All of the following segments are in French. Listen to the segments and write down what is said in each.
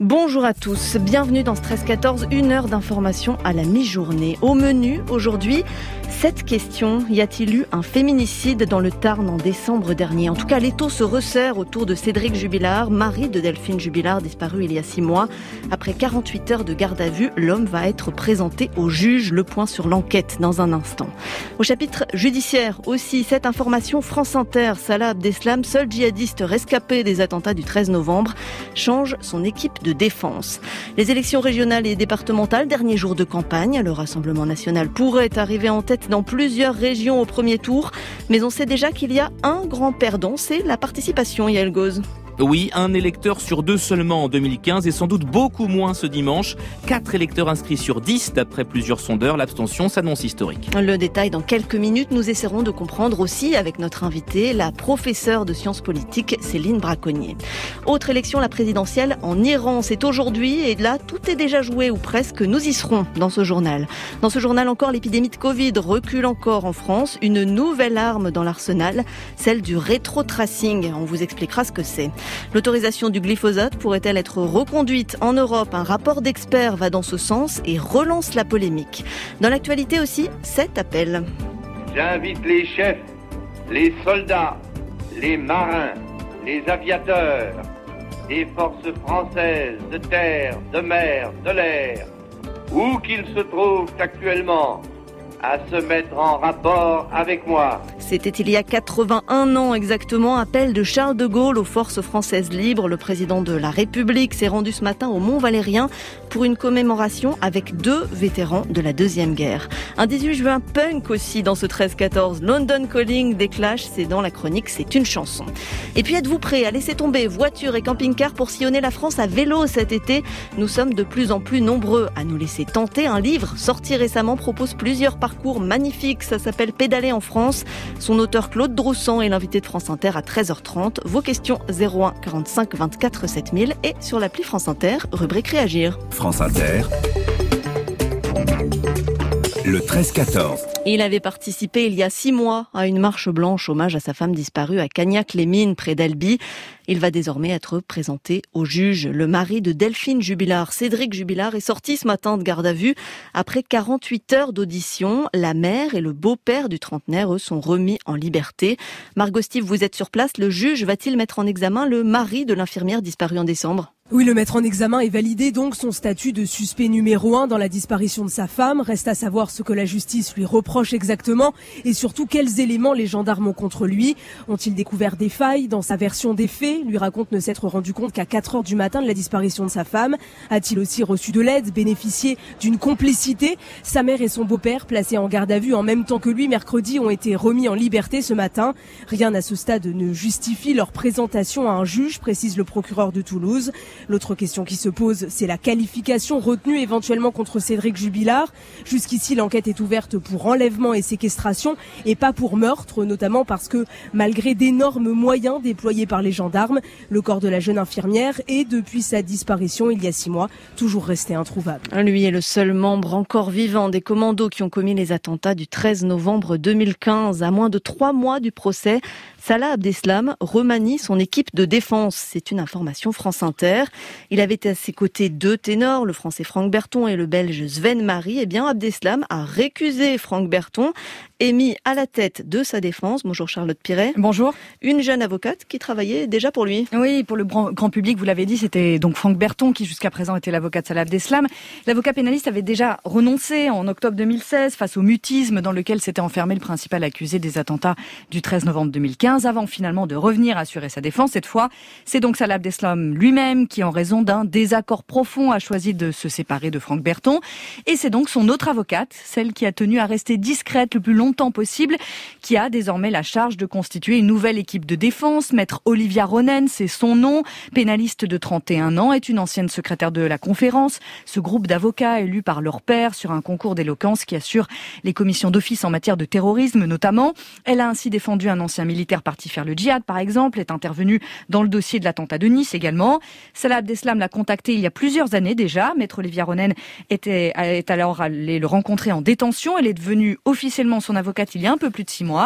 Bonjour à tous, bienvenue dans Stress 14, une heure d'information à la mi-journée. Au menu, aujourd'hui, cette question, y a-t-il eu un féminicide dans le Tarn en décembre dernier ? En tout cas, l'étau se resserre autour de Cédric Jubilard, mari de Delphine Jubilard, disparu il y a 6 mois. Après 48 heures de garde à vue, l'homme va être présenté au juge. Le point sur l'enquête dans un instant. Au chapitre judiciaire aussi, cette information France Inter, Salah Abdeslam, seul djihadiste rescapé des attentats du 13 novembre, change son équipe de défense. Les élections régionales et départementales, dernier jour de campagne, le Rassemblement national pourrait arriver en tête dans plusieurs régions au premier tour, mais on sait déjà qu'il y a un grand perdant, c'est la participation, Yael Gauze. Oui, un électeur sur 2 seulement en 2015 et sans doute beaucoup moins ce dimanche. 4 électeurs inscrits sur 10 d'après plusieurs sondeurs. L'abstention s'annonce historique. Le détail dans quelques minutes. Nous essaierons de comprendre aussi avec notre invitée, la professeure de sciences politiques Céline Braconnier. Autre élection, la présidentielle en Iran. C'est aujourd'hui et là, tout est déjà joué ou presque. Nous y serons dans ce journal. Dans ce journal encore, l'épidémie de Covid recule encore en France. Une nouvelle arme dans l'arsenal, celle du rétro-tracing. On vous expliquera ce que c'est. L'autorisation du glyphosate pourrait-elle être reconduite en Europe ? Un rapport d'experts va dans ce sens et relance la polémique. Dans l'actualité aussi, cet appel. J'invite les chefs, les soldats, les marins, les aviateurs des forces françaises de terre, de mer, de l'air, où qu'ils se trouvent actuellement, à se mettre en rapport avec moi. C'était il y a 81 ans exactement, appel de Charles de Gaulle aux forces françaises libres. Le président de la République s'est rendu ce matin au Mont-Valérien pour une commémoration avec 2 vétérans de la Deuxième Guerre. Un 18 juin punk aussi dans ce 13-14. London Calling des Clash, c'est dans la chronique, c'est une chanson. Et puis êtes-vous prêts à laisser tomber voitures et camping-cars pour sillonner la France à vélo cet été ? Nous sommes de plus en plus nombreux à nous laisser tenter. Un livre sorti récemment propose plusieurs parcours magnifiques. Ça s'appelle Pédaler en France. Son auteur Claude Droussan est l'invité de France Inter à 13h30. Vos questions 01 45 24 7000 et sur l'appli France Inter, rubrique Réagir. France Inter, le 13-14. Il avait participé il y a 6 mois à une marche blanche hommage à sa femme disparue à Cagnac-les-Mines près d'Albi. Il va désormais être présenté au juge. Le mari de Delphine Jubilard, Cédric Jubilard, est sorti ce matin de garde à vue après 48 heures d'audition. La mère et le beau-père du trentenaire, eux, sont remis en liberté. Margot Steve, vous êtes sur place. Le juge va-t-il mettre en examen le mari de l'infirmière disparue en décembre ? Oui, le mettre en examen est validé, donc son statut de suspect numéro 1 dans la disparition de sa femme. Reste à savoir ce que la justice lui reproche exactement et surtout quels éléments les gendarmes ont contre lui. Ont-ils découvert des failles dans sa version des faits ? Lui raconte ne s'être rendu compte qu'à 4 heures du matin de la disparition de sa femme. A-t-il aussi reçu de l'aide, bénéficié d'une complicité ? Sa mère et son beau-père, placés en garde à vue en même temps que lui mercredi, ont été remis en liberté ce matin. Rien à ce stade ne justifie leur présentation à un juge, précise le procureur de Toulouse. L'autre question qui se pose, c'est la qualification retenue éventuellement contre Cédric Jubilard. Jusqu'ici, l'enquête est ouverte pour enlèvement et séquestration et pas pour meurtre, notamment parce que malgré d'énormes moyens déployés par les gendarmes, le corps de la jeune infirmière est, depuis sa disparition il y a 6 mois, toujours resté introuvable. Lui est le seul membre encore vivant des commandos qui ont commis les attentats du 13 novembre 2015. À moins de 3 mois du procès, Salah Abdeslam remanie son équipe de défense. C'est une information France Inter. Il avait à ses côtés 2 ténors, le français Franck Berton et le belge Sven Marie. Eh bien, Abdeslam a récusé Franck Berton et mis à la tête de sa défense. Bonjour Charlotte Piret. Bonjour. Une jeune avocate qui travaillait déjà pour lui. Oui, pour le grand public, vous l'avez dit, c'était donc Franck Berton qui jusqu'à présent était l'avocat de Salah Abdeslam. L'avocat pénaliste avait déjà renoncé en octobre 2016 face au mutisme dans lequel s'était enfermé le principal accusé des attentats du 13 novembre 2015 avant finalement de revenir assurer sa défense. Cette fois, c'est donc Salah Abdeslam lui-même qui, en raison d'un désaccord profond, a choisi de se séparer de Franck Berton. Et c'est donc son autre avocate, celle qui a tenu à rester discrète le plus longtemps possible, qui a désormais la charge de constituer une nouvelle équipe de défense. Maître Olivia Ronen, c'est son nom, pénaliste de 31 ans, est une ancienne secrétaire de la conférence, ce groupe d'avocats élus par leur père sur un concours d'éloquence qui assure les commissions d'office en matière de terrorisme notamment. Elle a ainsi défendu un ancien militaire parti faire le djihad par exemple, est intervenue dans le dossier de l'attentat de Nice également. Salah Abdeslam l'a contacté il y a plusieurs années déjà. Maître Olivia Ronen est alors allée le rencontrer en détention. Elle est devenue officiellement son avocate il y a un peu plus de 6 mois.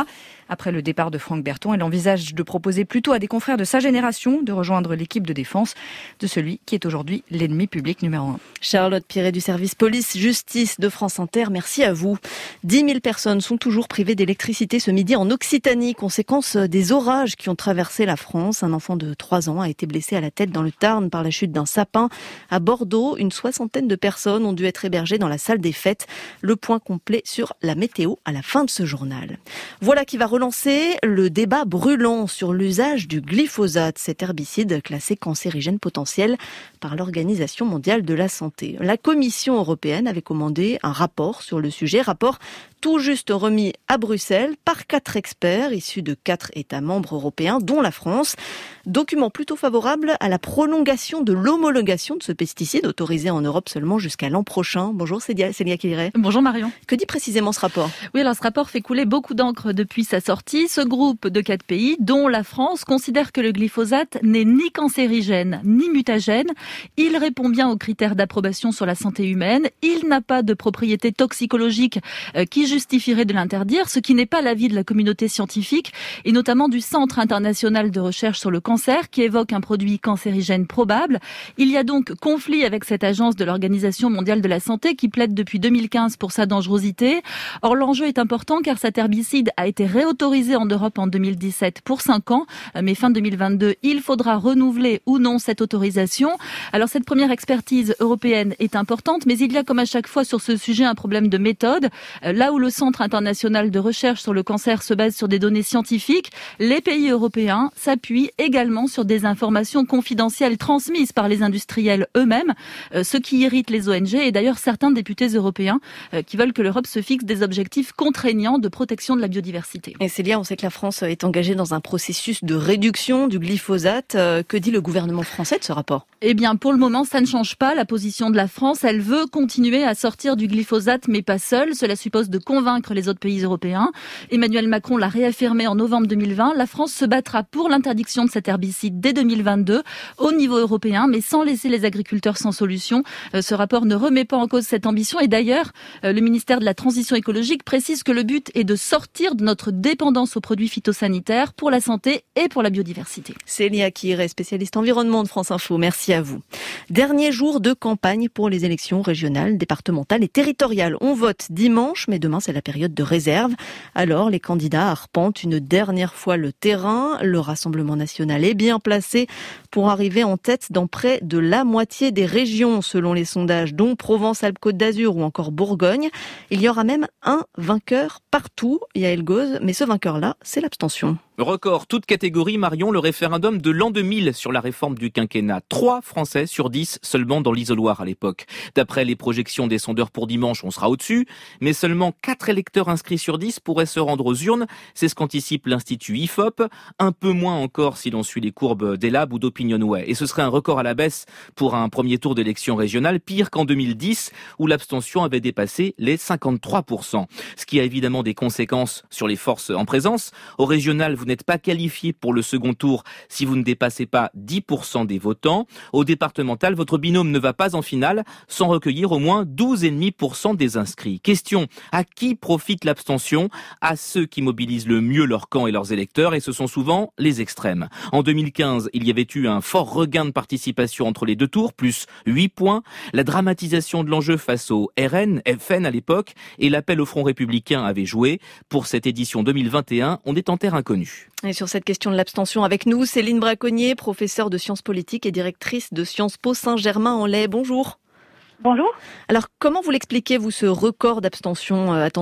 Après le départ de Franck Berton, elle envisage de proposer plutôt à des confrères de sa génération de rejoindre l'équipe de défense de celui qui est aujourd'hui l'ennemi public numéro 1. Charlotte Piré du service police-justice de France Inter, merci à vous. 10 000 personnes sont toujours privées d'électricité ce midi en Occitanie, conséquence des orages qui ont traversé la France. Un enfant de 3 ans a été blessé à la tête dans le Tarn par la chute d'un sapin. À Bordeaux, une 60aine de personnes ont dû être hébergées dans la salle des fêtes. Le point complet sur la météo à la fin de ce journal. Voilà qui va relancer le débat brûlant sur l'usage du glyphosate, cet herbicide classé cancérigène potentiel par l'Organisation mondiale de la santé. La Commission européenne avait commandé un rapport sur le sujet, rapport tout juste remis à Bruxelles par 4 experts issus de 4 États membres européens, dont la France. Document plutôt favorable à la prolongation de l'homologation de ce pesticide autorisé en Europe seulement jusqu'à l'an prochain. Bonjour Célia Kiliré. Bonjour Marion. Que dit précisément ce rapport ? Oui, alors ce rapport fait couler beaucoup d'encre depuis sa sortie. Ce groupe de 4 pays, dont la France, considère que le glyphosate n'est ni cancérigène ni mutagène. Il répond bien aux critères d'approbation sur la santé humaine. Il n'a pas de propriétés toxicologiques qui justifieraient de l'interdire, ce qui n'est pas l'avis de la communauté scientifique et notamment du Centre international de recherche sur le cancer qui évoque un produit cancérigène probable. Il y a donc conflit avec cette agence de l'Organisation mondiale de la santé qui plaide depuis 2015 pour sa dangerosité. Or, l'enjeu est important car cet herbicide a été réautorisé en Europe en 2017 pour 5 ans, mais fin 2022, il faudra renouveler ou non cette autorisation. Alors, cette première expertise européenne est importante, mais il y a comme à chaque fois sur ce sujet un problème de méthode. Là où le Centre international de recherche sur le cancer se base sur des données scientifiques, les pays européens s'appuient également sur des informations confidentielles transmises par les industriels eux-mêmes, ce qui irrite les ONG et d'ailleurs certains députés européens qui veulent que l'Europe se fixe des objectifs contraignants de protection de la biodiversité. Et Célia, on sait que la France est engagée dans un processus de réduction du glyphosate. Que dit le gouvernement français de ce rapport ? Eh bien, pour le moment, ça ne change pas la position de la France. Elle veut continuer à sortir du glyphosate, mais pas seule. Cela suppose de convaincre les autres pays européens. Emmanuel Macron l'a réaffirmé en novembre 2020. La France se battra pour l'interdiction de cet herbicide dès 2022 au niveau européen, mais sans laisser les agriculteurs sans solution. Ce rapport ne remet pas en cause cette ambition. Et d'ailleurs, le ministère de la Transition écologique précise que le but est de sortir de notre dépendance aux produits phytosanitaires pour la santé et pour la biodiversité. Célia Kiliré, spécialiste environnement de France Info. Merci à vous. Dernier jour de campagne pour les élections régionales, départementales et territoriales. On vote dimanche, mais demain c'est la période de réserve. Alors les candidats arpentent une dernière fois le terrain. Le Rassemblement national est bien placé pour arriver en tête dans près de la moitié des régions, selon les sondages, dont Provence-Alpes-Côte d'Azur ou encore Bourgogne. Il y aura même un vainqueur partout, Yael Gauze, mais ce vainqueur-là, c'est l'abstention. Record, toute catégorie, Marion, le référendum de l'an 2000 sur la réforme du quinquennat. 3 Français sur 10 seulement dans l'isoloir à l'époque. D'après les projections des sondeurs pour dimanche, on sera au-dessus, mais seulement 4 électeurs inscrits sur 10 pourraient se rendre aux urnes. C'est ce qu'anticipe l'Institut IFOP. Un peu moins encore si l'on suit les courbes d'Elab ou d'Opinionway. Et ce serait un record à la baisse pour un premier tour d'élection régionale, pire qu'en 2010, où l'abstention avait dépassé les 53%. Ce qui a évidemment des conséquences sur les forces en présence. Au régional, vous n'êtes pas qualifié pour le second tour si vous ne dépassez pas 10% des votants. Au départemental, votre binôme ne va pas en finale sans recueillir au moins 12,5% des inscrits. Question, à qui profite l'abstention ? À ceux qui mobilisent le mieux leur camp et leurs électeurs, et ce sont souvent les extrêmes. En 2015, il y avait eu un fort regain de participation entre les 2 tours, plus 8 points. La dramatisation de l'enjeu face au RN, FN à l'époque, et l'appel au Front républicain avait joué. Pour cette édition 2021, on est en terre inconnue. Et sur cette question de l'abstention avec nous, Céline Braconnier, professeure de sciences politiques et directrice de Sciences Po Saint-Germain-en-Laye. Bonjour. Bonjour. Alors, comment vous l'expliquez, vous, ce record d'abstention attendu ?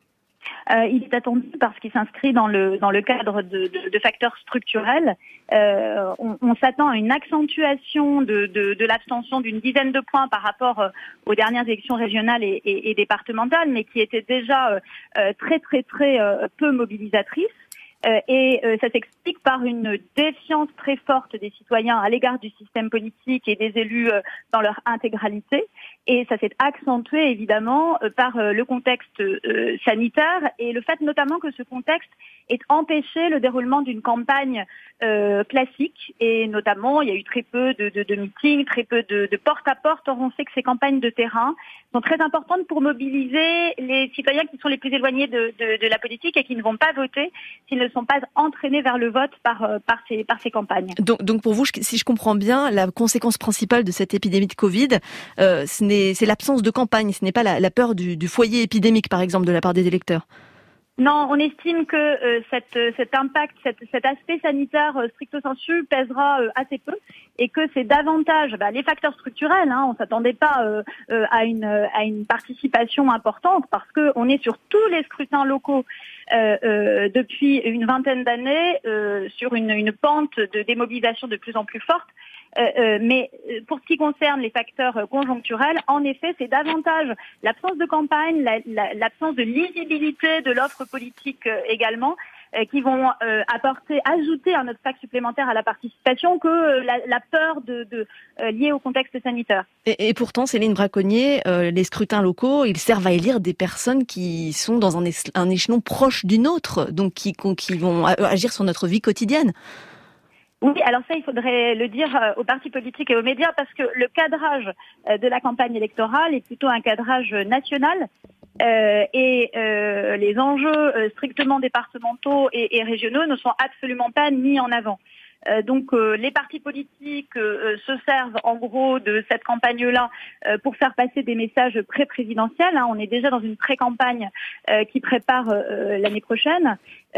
Il est attendu parce qu'il s'inscrit dans le cadre de facteurs structurels. On s'attend à une accentuation de l'abstention d'une dizaine de points par rapport aux dernières élections régionales et départementales, mais qui étaient déjà très peu mobilisatrices. Et ça s'explique par une défiance très forte des citoyens à l'égard du système politique et des élus dans leur intégralité. Et ça s'est accentué évidemment par le contexte sanitaire et le fait notamment que ce contexte ait empêché le déroulement d'une campagne classiques, et notamment il y a eu très peu de meetings, très peu de porte-à-porte. Or, on sait que ces campagnes de terrain sont très importantes pour mobiliser les citoyens qui sont les plus éloignés de la politique et qui ne vont pas voter s'ils ne sont pas entraînés vers le vote par ces campagnes. Donc pour vous, si je comprends bien, la conséquence principale de cette épidémie de Covid, c'est l'absence de campagne, ce n'est pas la peur du foyer épidémique, par exemple, de la part des électeurs. Non, on estime que cet impact, cet aspect sanitaire stricto sensu pèsera assez peu, et que c'est davantage les facteurs structurels. On s'attendait pas à une participation importante, parce que on est sur tous les scrutins locaux depuis une vingtaine d'années sur une pente de démobilisation de plus en plus forte. Mais pour ce qui concerne les facteurs conjoncturels, en effet, c'est davantage l'absence de campagne, l'absence de lisibilité de l'offre politique également, qui vont ajouter un obstacle supplémentaire à la participation que la peur liée au contexte sanitaire. Et pourtant, Céline Braconnier, les scrutins locaux, ils servent à élire des personnes qui sont dans un échelon proche du nôtre, donc qui vont agir sur notre vie quotidienne. Oui, alors ça, il faudrait le dire aux partis politiques et aux médias, parce que le cadrage de la campagne électorale est plutôt un cadrage national, et les enjeux strictement départementaux et régionaux ne sont absolument pas mis en avant. Donc les partis politiques se servent en gros de cette campagne-là pour faire passer des messages pré-présidentiels. On est déjà dans une pré-campagne qui prépare l'année prochaine,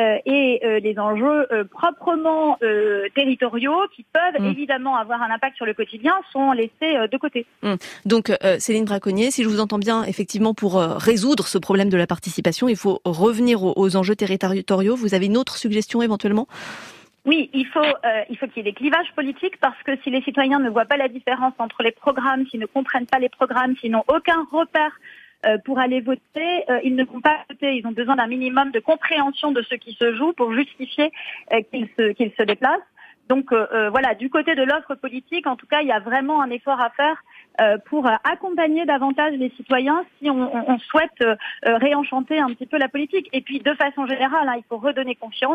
et les enjeux proprement territoriaux, qui peuvent évidemment avoir un impact sur le quotidien, sont laissés de côté. Donc Céline Braconnier, si je vous entends bien, effectivement, pour résoudre ce problème de la participation, il faut revenir aux enjeux territoriaux. Vous avez une autre suggestion éventuellement ? Oui, il faut qu'il y ait des clivages politiques, parce que si les citoyens ne voient pas la différence entre les programmes, s'ils ne comprennent pas les programmes, s'ils n'ont aucun repère pour aller voter, ils ne vont pas voter. Ils ont besoin d'un minimum de compréhension de ce qui se joue pour justifier qu'ils se déplacent. Donc voilà, du côté de l'offre politique, en tout cas, il y a vraiment un effort à faire pour accompagner davantage les citoyens si on souhaite réenchanter un petit peu la politique. Et puis, de façon générale, il faut redonner confiance.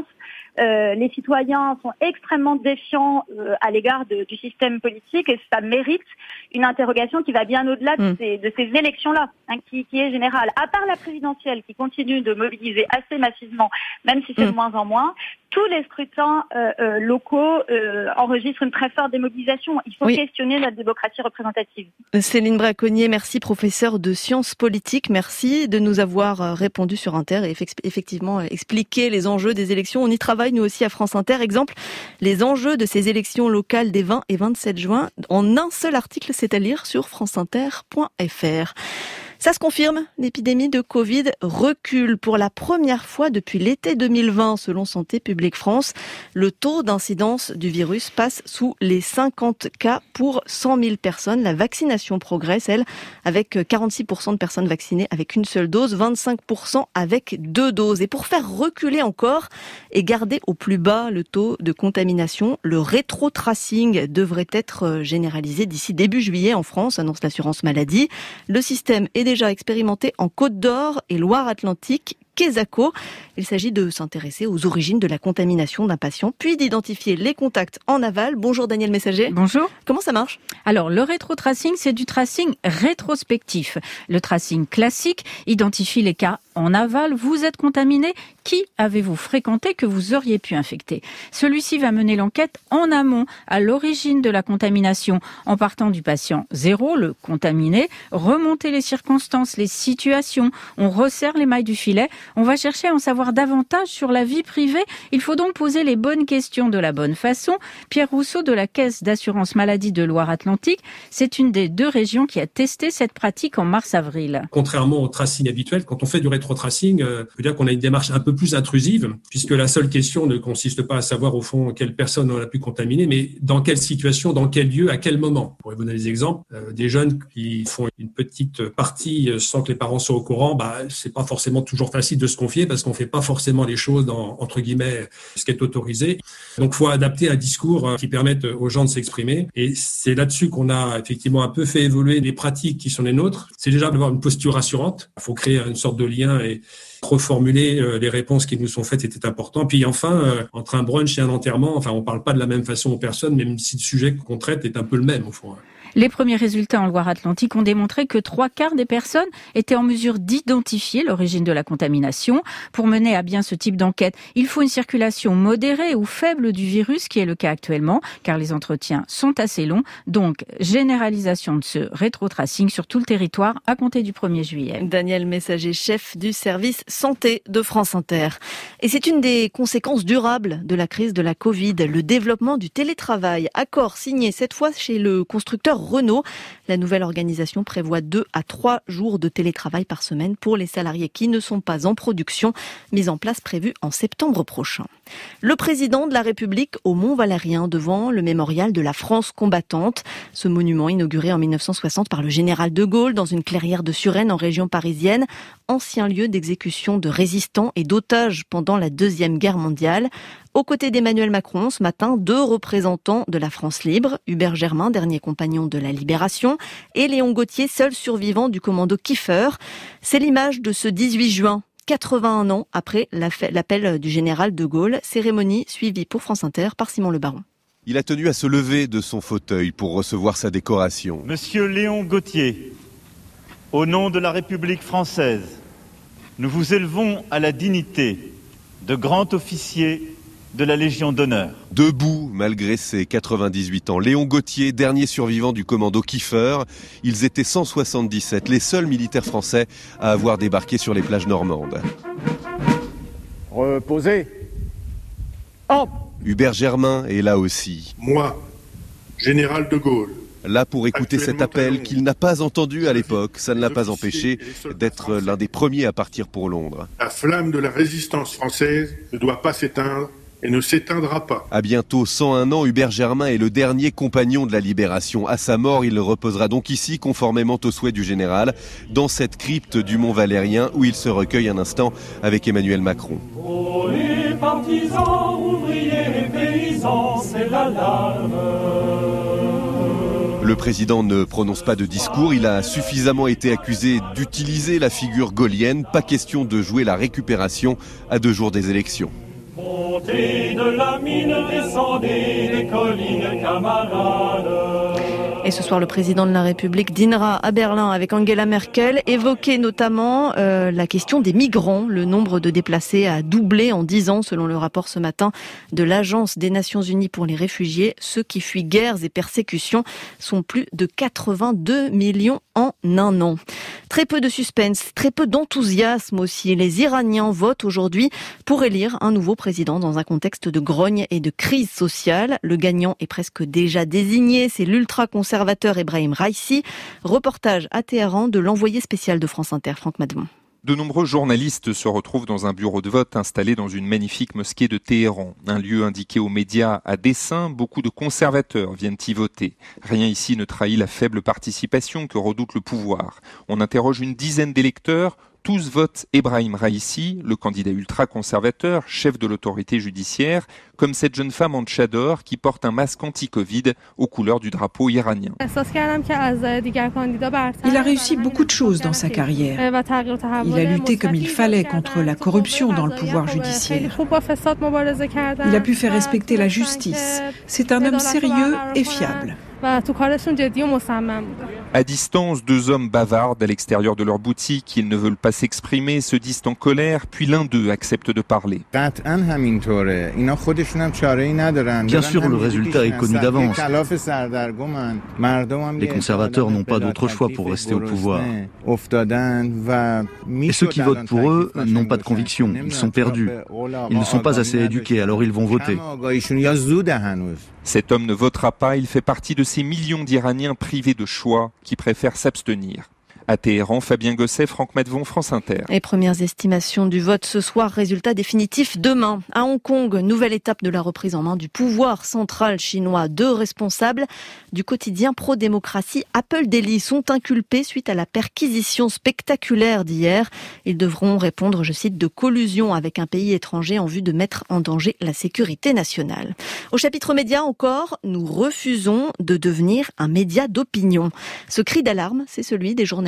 Les citoyens sont extrêmement défiants à l'égard du système politique, et ça mérite une interrogation qui va bien au-delà de ces élections-là, qui est générale. À part la présidentielle, qui continue de mobiliser assez massivement, même si c'est de moins en moins, tous les scrutins locaux enregistrent une très forte démobilisation. Il faut questionner notre démocratie représentative. Céline Braconnier, merci, professeure de sciences politiques. Merci de nous avoir répondu sur Inter et effectivement expliqué les enjeux des élections. On y travaille, nous aussi, à France Inter. Exemple, les enjeux de ces élections locales des 20 et 27 juin en un seul article, c'est à lire sur franceinter.fr. Ça se confirme, l'épidémie de Covid recule pour la première fois depuis l'été 2020, selon Santé publique France. Le taux d'incidence du virus passe sous les 50 cas pour 100 000 personnes. La vaccination progresse, elle, avec 46% de personnes vaccinées avec une seule dose, 25% avec 2 doses. Et pour faire reculer encore et garder au plus bas le taux de contamination, le rétro-tracing devrait être généralisé d'ici début juillet en France, annonce l'assurance maladie. Le système est déjà expérimenté en Côte d'Or et Loire-Atlantique. Quesaco. Il s'agit de s'intéresser aux origines de la contamination d'un patient, puis d'identifier les contacts en aval. Bonjour Daniel Messager. Bonjour. Comment ça marche ? Alors, le rétro-tracing, c'est du tracing rétrospectif. Le tracing classique identifie les cas en aval. Vous êtes contaminé. Qui avez-vous fréquenté que vous auriez pu infecter ? Celui-ci va mener l'enquête en amont, à l'origine de la contamination, en partant du patient 0, le contaminé, remonter les circonstances, les situations. On resserre les mailles du filet. On va chercher à en savoir davantage sur la vie privée. Il faut donc poser les bonnes questions de la bonne façon. Pierre Rousseau de la Caisse d'assurance maladie de Loire-Atlantique, c'est une des 2 régions qui a testé cette pratique en mars-avril. Contrairement au tracing habituel, quand on fait du rétro-tracing, je veux dire qu'on a une démarche un peu plus intrusive, puisque la seule question ne consiste pas à savoir au fond quelle personne on a pu contaminer, mais dans quelle situation, dans quel lieu, à quel moment. On pourrait vous donner des exemples. Des jeunes qui font une petite partie sans que les parents soient au courant, c'est pas forcément toujours facile de se confier, parce qu'on fait pas forcément les choses dans, entre guillemets, ce qui est autorisé. Donc, faut adapter un discours qui permette aux gens de s'exprimer. Et c'est là-dessus qu'on a effectivement un peu fait évoluer les pratiques qui sont les nôtres. C'est déjà d'avoir une posture rassurante. Il faut créer une sorte de lien bien et reformuler les réponses qui nous sont faites était important. Puis enfin, entre un brunch et un enterrement, on parle pas de la même façon aux personnes, même si le sujet qu'on traite est un peu le même au fond. Les premiers résultats en Loire-Atlantique ont démontré que 3/4 des personnes étaient en mesure d'identifier l'origine de la contamination. Pour mener à bien ce type d'enquête, il faut une circulation modérée ou faible du virus, qui est le cas actuellement, car les entretiens sont assez longs. Donc, généralisation de ce rétrotracing sur tout le territoire à compter du 1er juillet. Daniel Messager, chef du service santé de France Inter. Et c'est une des conséquences durables de la crise de la Covid, le développement du télétravail. Accord signé cette fois chez le constructeur Renault. La nouvelle organisation prévoit 2 à 3 jours de télétravail par semaine pour les salariés qui ne sont pas en production, mise en place prévue en septembre prochain. Le président de la République au Mont-Valérien devant le mémorial de la France combattante. Ce monument inauguré en 1960 par le général de Gaulle dans une clairière de Suresnes en région parisienne, ancien lieu d'exécution de résistants et d'otages pendant la Deuxième Guerre mondiale. Aux côtés d'Emmanuel Macron, ce matin, 2 représentants de la France libre, Hubert Germain, dernier compagnon de la Libération, et Léon Gauthier, seul survivant du commando Kiefer. C'est l'image de ce 18 juin, 81 ans après l'appel du général de Gaulle. Cérémonie suivie pour France Inter par Simon Le Baron. Il a tenu à se lever de son fauteuil pour recevoir sa décoration. Monsieur Léon Gauthier, au nom de la République française, nous vous élevons à la dignité de grand officier de la Légion d'honneur. Debout, malgré ses 98 ans, Léon Gauthier, dernier survivant du commando Kiefer. Ils étaient 177, les seuls militaires français à avoir débarqué sur les plages normandes. Reposez. Hubert Germain est là aussi. Moi, général de Gaulle. Là pour écouter cet appel qu'il n'a pas entendu à l'époque. Ça ne l'a pas empêché d'être l'un des premiers à partir pour Londres. La flamme de la résistance française ne doit pas s'éteindre et ne s'éteindra pas. À bientôt 101 ans, Hubert Germain est le dernier compagnon de la Libération. À sa mort, il reposera donc ici, conformément au souhait du général, dans cette crypte du Mont-Valérien où il se recueille un instant avec Emmanuel Macron. Oh, les partisans, ouvriers et paysans, c'est l'alarme. Le président ne prononce pas de discours, il a suffisamment été accusé d'utiliser la figure gaullienne. Pas question de jouer la récupération à 2 jours des élections. Montez de la mine, descendez des collines, camarades. Et ce soir, le président de la République dînera à Berlin avec Angela Merkel, évoquer notamment la question des migrants. Le nombre de déplacés a doublé en 10 ans, selon le rapport ce matin de l'Agence des Nations Unies pour les réfugiés. Ceux qui fuient guerres et persécutions sont plus de 82 millions en un an. Très peu de suspense, très peu d'enthousiasme aussi. Les Iraniens votent aujourd'hui pour élire un nouveau président dans un contexte de grogne et de crise sociale. Le gagnant est presque déjà désigné, c'est l'ultra-conservateur Ebrahim Raïssi. Reportage à Téhéran de l'envoyé spécial de France Inter, Franck Mademont. De nombreux journalistes se retrouvent dans un bureau de vote installé dans une magnifique mosquée de Téhéran. Un lieu indiqué aux médias à dessein, beaucoup de conservateurs viennent y voter. Rien ici ne trahit la faible participation que redoute le pouvoir. On interroge une dizaine d'électeurs. Tous votent Ebrahim Raïssi, le candidat ultra-conservateur, chef de l'autorité judiciaire, comme cette jeune femme en tchador qui porte un masque anti-Covid aux couleurs du drapeau iranien. Il a réussi beaucoup de choses dans sa carrière. Il a lutté comme il fallait contre la corruption dans le pouvoir judiciaire. Il a pu faire respecter la justice. C'est un homme sérieux et fiable. À distance, 2 hommes bavardent à l'extérieur de leur boutique. Ils ne veulent pas s'exprimer, se disent en colère, puis l'un d'eux accepte de parler. Bien sûr, le résultat est connu d'avance. Les conservateurs n'ont pas d'autre choix pour rester au pouvoir. Et ceux qui votent pour eux n'ont pas de conviction, ils sont perdus. Ils ne sont pas assez éduqués, alors ils vont voter. Cet homme ne votera pas, il fait partie de ces millions d'Iraniens privés de choix qui préfèrent s'abstenir. À Téhéran, Fabien Gosset, Franck Madevon, France Inter. Les premières estimations du vote ce soir, résultat définitif demain. À Hong Kong, nouvelle étape de la reprise en main du pouvoir central chinois. 2 responsables du quotidien pro-démocratie Apple Daily sont inculpés suite à la perquisition spectaculaire d'hier. Ils devront répondre, je cite, de collusion avec un pays étranger en vue de mettre en danger la sécurité nationale. Au chapitre médias encore, nous refusons de devenir un média d'opinion. Ce cri d'alarme, c'est celui des journalistes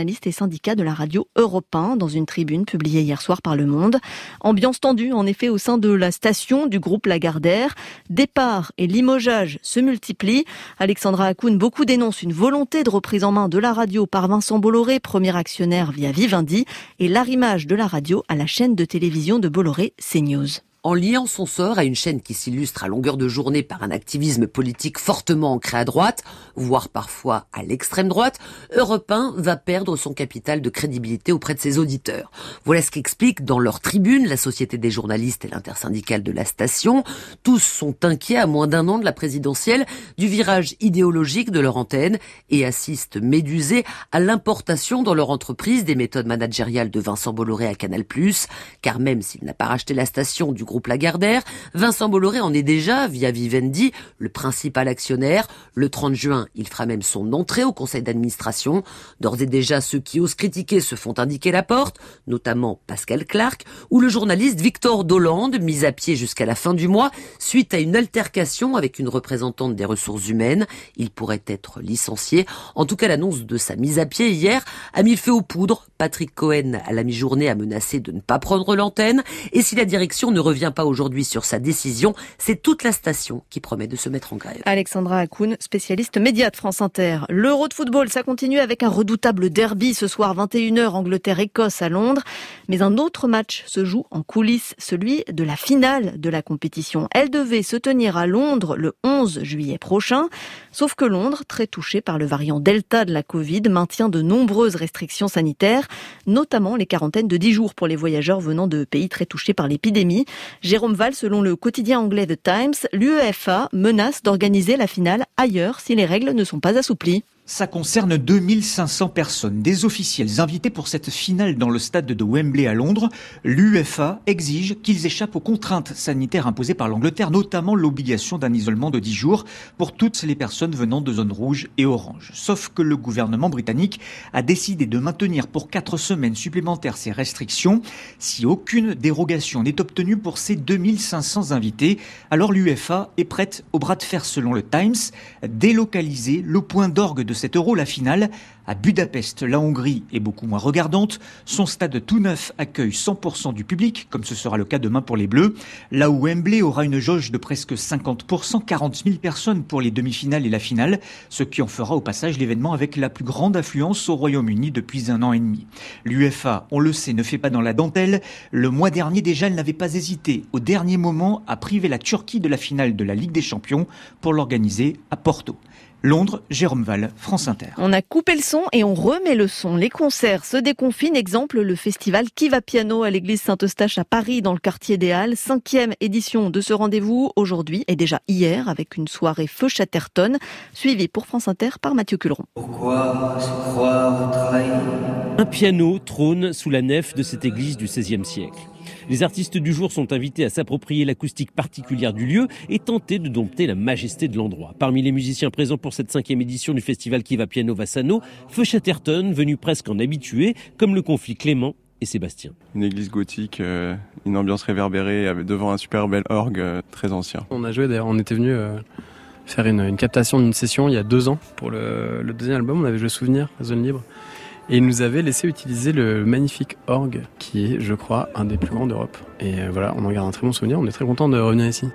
journalistes et syndicats de la radio Europe 1 dans une tribune publiée hier soir par Le Monde. Ambiance tendue en effet au sein de la station du groupe Lagardère. Départs et limogeages se multiplient. Alexandra Akoun, beaucoup dénoncent une volonté de reprise en main de la radio par Vincent Bolloré, premier actionnaire via Vivendi, et l'arrimage de la radio à la chaîne de télévision de Bolloré, CNews. En liant son sort à une chaîne qui s'illustre à longueur de journée par un activisme politique fortement ancré à droite, voire parfois à l'extrême droite, Europe 1 va perdre son capital de crédibilité auprès de ses auditeurs. Voilà ce qu'explique dans leur tribune la Société des journalistes et l'intersyndicale de la station. Tous sont inquiets à moins d'un an de la présidentielle du virage idéologique de leur antenne et assistent médusés à l'importation dans leur entreprise des méthodes managériales de Vincent Bolloré à Canal+, car même s'il n'a pas racheté la station du groupe Lagardère, Vincent Bolloré en est déjà, via Vivendi, le principal actionnaire. Le 30 juin, il fera même son entrée au conseil d'administration. D'ores et déjà, ceux qui osent critiquer se font indiquer la porte, notamment Pascal Clark, ou le journaliste Victor Dolande, mis à pied jusqu'à la fin du mois, suite à une altercation avec une représentante des ressources humaines. Il pourrait être licencié. En tout cas, l'annonce de sa mise à pied hier a mis le feu aux poudres. Patrick Cohen, à la mi-journée, a menacé de ne pas prendre l'antenne. Et si la direction ne revient pas aujourd'hui sur sa décision, c'est toute la station qui promet de se mettre en grève. Alexandra Akoun, spécialiste média de France Inter. L'Euro de football, ça continue avec un redoutable derby ce soir 21h, Angleterre-Écosse à Londres. Mais un autre match se joue en coulisses, celui de la finale de la compétition. Elle devait se tenir à Londres le 11 juillet prochain. Sauf que Londres, très touché par le variant Delta de la Covid, maintient de nombreuses restrictions sanitaires, notamment les quarantaines de 10 jours pour les voyageurs venant de pays très touchés par l'épidémie. Jérôme Val, selon le quotidien anglais The Times, l'UEFA menace d'organiser la finale ailleurs si les règles ne sont pas assouplies. Ça concerne 2500 personnes, des officiels invités pour cette finale dans le stade de Wembley à Londres. L'UEFA exige qu'ils échappent aux contraintes sanitaires imposées par l'Angleterre, notamment l'obligation d'un isolement de 10 jours pour toutes les personnes venant de zones rouges et oranges. Sauf que le gouvernement britannique a décidé de maintenir pour 4 semaines supplémentaires ces restrictions. Si aucune dérogation n'est obtenue pour ces 2500 invités, alors l'UEFA est prête au bras de fer selon le Times. Délocaliser le point d'orgue de cet Euro, la finale, à Budapest. La Hongrie est beaucoup moins regardante. Son stade tout neuf accueille 100% du public, comme ce sera le cas demain pour les Bleus. Là où Wembley aura une jauge de presque 50%, 40 000 personnes pour les demi-finales et la finale, ce qui en fera au passage l'événement avec la plus grande affluence au Royaume-Uni depuis 1 an et demi. L'UEFA, on le sait, ne fait pas dans la dentelle. Le mois dernier déjà, elle n'avait pas hésité, au dernier moment, à priver la Turquie de la finale de la Ligue des Champions pour l'organiser à Porto. Londres, Jérôme Val, France Inter. On a coupé le son et on remet le son. Les concerts se déconfinent. Exemple, le festival Qui va piano à l'église Saint-Eustache à Paris, dans le quartier des Halles. 5e édition de ce rendez-vous aujourd'hui et déjà hier avec une soirée feu Chatterton, suivie pour France Inter par Mathieu Culeron. Pourquoi se croire trahi ? Un piano trône sous la nef de cette église du XVIe siècle. Les artistes du jour sont invités à s'approprier l'acoustique particulière du lieu et tenter de dompter la majesté de l'endroit. Parmi les musiciens présents pour cette 5e édition du festival Qui va piano Vassano, Feu Chatterton, venu presque en habitué, comme le confient Clément et Sébastien. Une église gothique, une ambiance réverbérée devant un super bel orgue très ancien. On a joué d'ailleurs, on était venu faire une captation d'une session il y a 2 ans pour le deuxième album. On avait joué Souvenir à Zone Libre. Et ils nous avaient laissé utiliser le magnifique orgue qui est, je crois, un des plus grands d'Europe. Et voilà, on en garde un très bon souvenir, on est très content de revenir ici.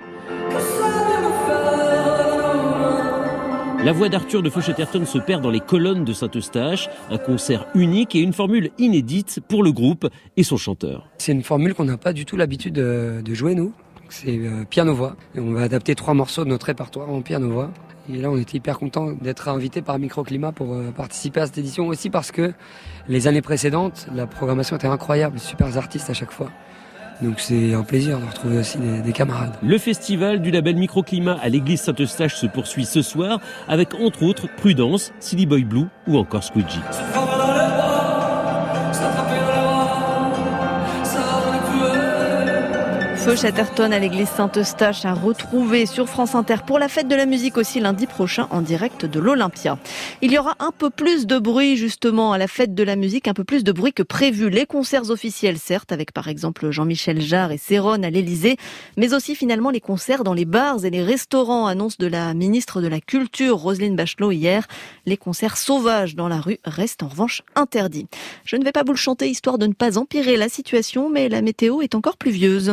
La voix d'Arthur de Feu Chatterton se perd dans les colonnes de Saint-Eustache, un concert unique et une formule inédite pour le groupe et son chanteur. C'est une formule qu'on n'a pas du tout l'habitude de jouer, nous. C'est piano-voix. Et on va adapter 3 morceaux de notre répertoire en piano-voix. Et là, on était hyper contents d'être invités par Microclimat pour participer à cette édition, aussi parce que les années précédentes, la programmation était incroyable, super artistes à chaque fois. Donc c'est un plaisir de retrouver aussi des camarades. Le festival du label Microclimat à l'église Saint-Eustache se poursuit ce soir avec entre autres Prudence, Silly Boy Blue ou encore Squeegee. feu Chatterton à l'église Saint-Eustache à retrouver sur France Inter pour la fête de la musique aussi lundi prochain en direct de l'Olympia. Il y aura un peu plus de bruit justement à la fête de la musique, un peu plus de bruit que prévu. Les concerts officiels certes, avec par exemple Jean-Michel Jarre et Céron à l'Élysée, mais aussi finalement les concerts dans les bars et les restaurants, annonce de la ministre de la Culture Roselyne Bachelot hier. Les concerts sauvages dans la rue restent en revanche interdits. Je ne vais pas vous le chanter histoire de ne pas empirer la situation, mais la météo est encore pluvieuse.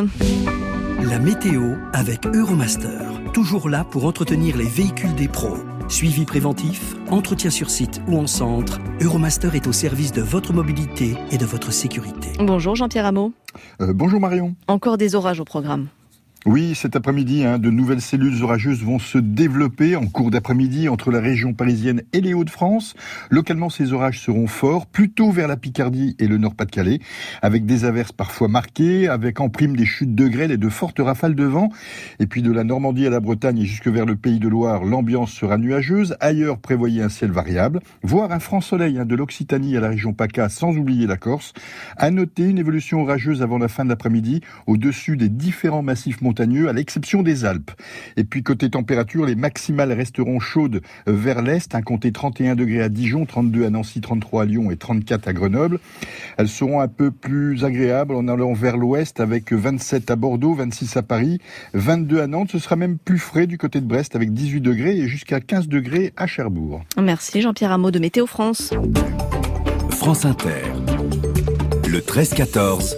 La météo avec Euromaster. Toujours là pour entretenir les véhicules des pros. Suivi préventif, entretien sur site ou en centre, Euromaster est au service de votre mobilité et de votre sécurité. Bonjour Jean-Pierre Hameau. Bonjour Marion. Encore des orages au programme. Oui, cet après-midi, de nouvelles cellules orageuses vont se développer en cours d'après-midi entre la région parisienne et les Hauts-de-France. Localement, ces orages seront forts, plutôt vers la Picardie et le Nord-Pas-de-Calais, avec des averses parfois marquées, avec en prime des chutes de grêle et de fortes rafales de vent. Et puis de la Normandie à la Bretagne et jusque vers le Pays de Loire, l'ambiance sera nuageuse. Ailleurs, prévoyez un ciel variable, voire un franc soleil de l'Occitanie à la région PACA, sans oublier la Corse. À noter une évolution orageuse avant la fin de l'après-midi, au-dessus des différents massifs montagneux, à l'exception des Alpes. Et puis côté température, les maximales resteront chaudes vers l'est, comptez 31 degrés à Dijon, 32 à Nancy, 33 à Lyon et 34 à Grenoble. Elles seront un peu plus agréables en allant vers l'ouest avec 27 à Bordeaux, 26 à Paris, 22 à Nantes. Ce sera même plus frais du côté de Brest avec 18 degrés et jusqu'à 15 degrés à Cherbourg. Merci Jean-Pierre Hameau de Météo France. France Inter, le 13-14,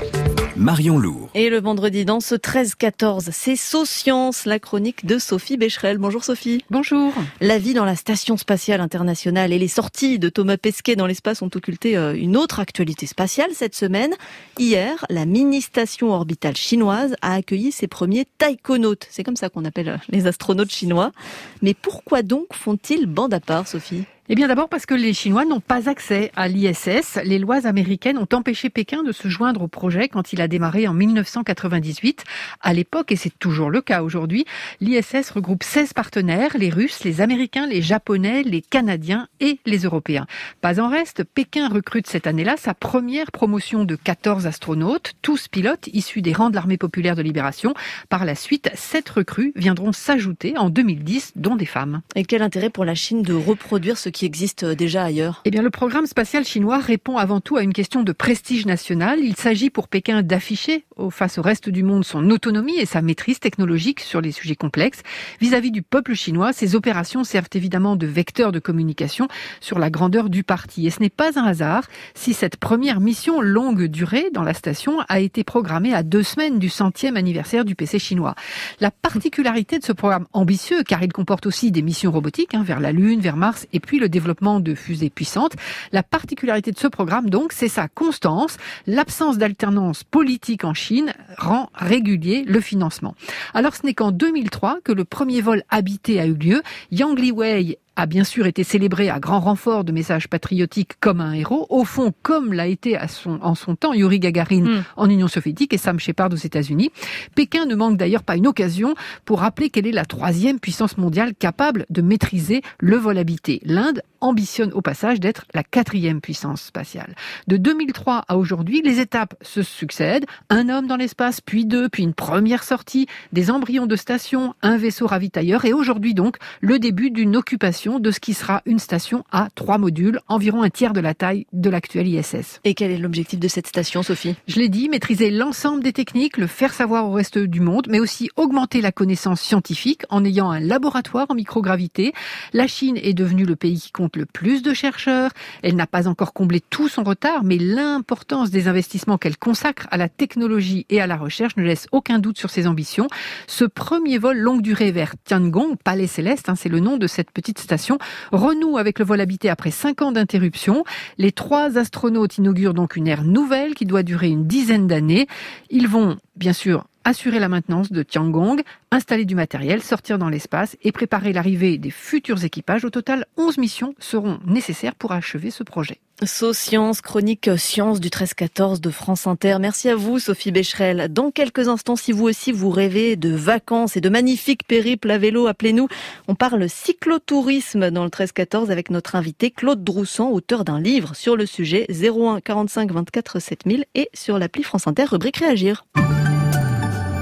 Marion Lourd. Et le vendredi dans ce 13-14, c'est SoScience, la chronique de Sophie Becherel. Bonjour Sophie. Bonjour. La vie dans la Station Spatiale Internationale et les sorties de Thomas Pesquet dans l'espace ont occulté une autre actualité spatiale cette semaine. Hier, la mini-station orbitale chinoise a accueilli ses premiers taïkonautes. C'est comme ça qu'on appelle les astronautes chinois. Mais pourquoi donc font-ils bande à part, Sophie ? Eh bien d'abord parce que les Chinois n'ont pas accès à l'ISS. Les lois américaines ont empêché Pékin de se joindre au projet quand il a démarré en 1998. À l'époque, et c'est toujours le cas aujourd'hui, l'ISS regroupe 16 partenaires, les Russes, les Américains, les Japonais, les Canadiens et les Européens. Pas en reste, Pékin recrute cette année-là sa première promotion de 14 astronautes, tous pilotes issus des rangs de l'armée populaire de libération. Par la suite, 7 recrues viendront s'ajouter en 2010, dont des femmes. Et quel intérêt pour la Chine de reproduire ce qui existe déjà ailleurs ? Eh bien, le programme spatial chinois répond avant tout à une question de prestige national. Il s'agit pour Pékin d'afficher face au reste du monde son autonomie et sa maîtrise technologique sur les sujets complexes. Vis-à-vis du peuple chinois, ces opérations servent évidemment de vecteur de communication sur la grandeur du parti. Et ce n'est pas un hasard si cette première mission longue durée dans la station a été programmée à 2 semaines du 100e anniversaire du PC chinois. La particularité de ce programme ambitieux, car il comporte aussi des missions robotiques vers la Lune, vers Mars et puis le développement de fusées puissantes. La particularité de ce programme, donc, c'est sa constance. L'absence d'alternance politique en Chine rend régulier le financement. Alors, ce n'est qu'en 2003 que le premier vol habité a eu lieu. Yang Liwei a bien sûr été célébré à grand renfort de messages patriotiques comme un héros, au fond comme l'a été en son temps Yuri Gagarin en Union soviétique et Sam Shepard aux États-Unis. Pékin ne manque d'ailleurs pas une occasion pour rappeler qu'elle est la 3e puissance mondiale capable de maîtriser le vol habité. L'Inde ambitionne au passage d'être la 4e puissance spatiale. De 2003 à aujourd'hui, les étapes se succèdent. Un homme dans l'espace, puis 2, puis une première sortie, des embryons de station, un vaisseau ravitailleur et aujourd'hui donc le début d'une occupation de ce qui sera une station à 3 modules, environ un tiers de la taille de l'actuelle ISS. Et quel est l'objectif de cette station, Sophie ? Je l'ai dit, maîtriser l'ensemble des techniques, le faire savoir au reste du monde, mais aussi augmenter la connaissance scientifique en ayant un laboratoire en microgravité. La Chine est devenue le pays qui compte le plus de chercheurs. Elle n'a pas encore comblé tout son retard, mais l'importance des investissements qu'elle consacre à la technologie et à la recherche ne laisse aucun doute sur ses ambitions. Ce premier vol longue durée vers Tiangong, Palais Céleste, c'est le nom de cette petite station, renoue avec le vol habité après 5 ans d'interruption. Les 3 astronautes inaugurent donc une ère nouvelle qui doit durer une dizaine d'années. Ils vont, bien sûr, assurer la maintenance de Tiangong, installer du matériel, sortir dans l'espace et préparer l'arrivée des futurs équipages. Au total, 11 missions seront nécessaires pour achever ce projet. SoScience, chronique science du 13-14 de France Inter. Merci à vous, Sophie Becherel. Dans quelques instants, si vous aussi vous rêvez de vacances et de magnifiques périples à vélo, appelez-nous. On parle cyclotourisme dans le 13-14 avec notre invité Claude Droussant, auteur d'un livre sur le sujet, 01 45 24 7000 et sur l'appli France Inter, rubrique Réagir.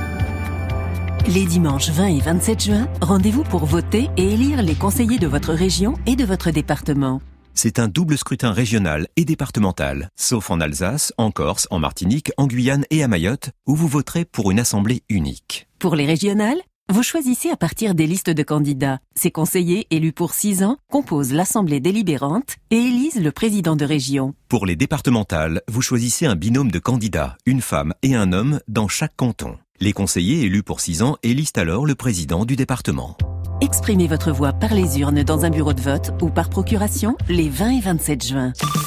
Les dimanches 20 et 27 juin, rendez-vous pour voter et élire les conseillers de votre région et de votre département. C'est un double scrutin régional et départemental, sauf en Alsace, en Corse, en Martinique, en Guyane et à Mayotte, où vous voterez pour une assemblée unique. Pour les régionales, vous choisissez à partir des listes de candidats. Ces conseillers, élus pour 6 ans, composent l'assemblée délibérante et élisent le président de région. Pour les départementales, vous choisissez un binôme de candidats, une femme et un homme dans chaque canton. Les conseillers élus pour 6 ans élisent alors le président du département. Exprimez votre voix par les urnes dans un bureau de vote ou par procuration les 20 et 27 juin.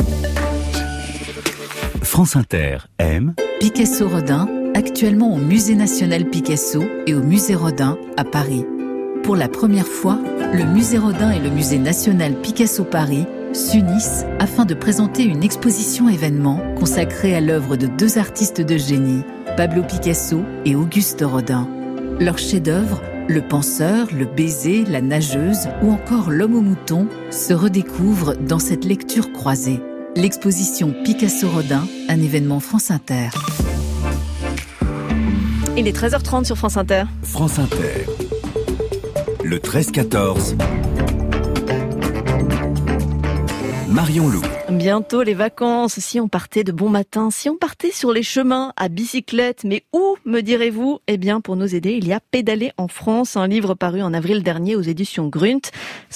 France Inter aime Picasso-Rodin, actuellement au Musée national Picasso et au Musée Rodin à Paris. Pour la première fois, le Musée Rodin et le Musée national Picasso Paris s'unissent afin de présenter une exposition événement consacrée à l'œuvre de 2 artistes de génie, Pablo Picasso et Auguste Rodin. Leurs chefs-d'œuvre, Le penseur, Le baiser, La nageuse ou encore L'homme au mouton se redécouvrent dans cette lecture croisée. L'exposition Picasso-Rodin, un événement France Inter. Il est 13h30 sur France Inter. France Inter. Le 13-14. Marion Loup. Bientôt les vacances, si on partait de bon matin, si on partait sur les chemins à bicyclette, mais où, me direz-vous ? Eh bien, pour nous aider, il y a Pédaler en France, un livre paru en avril dernier aux éditions Grunt.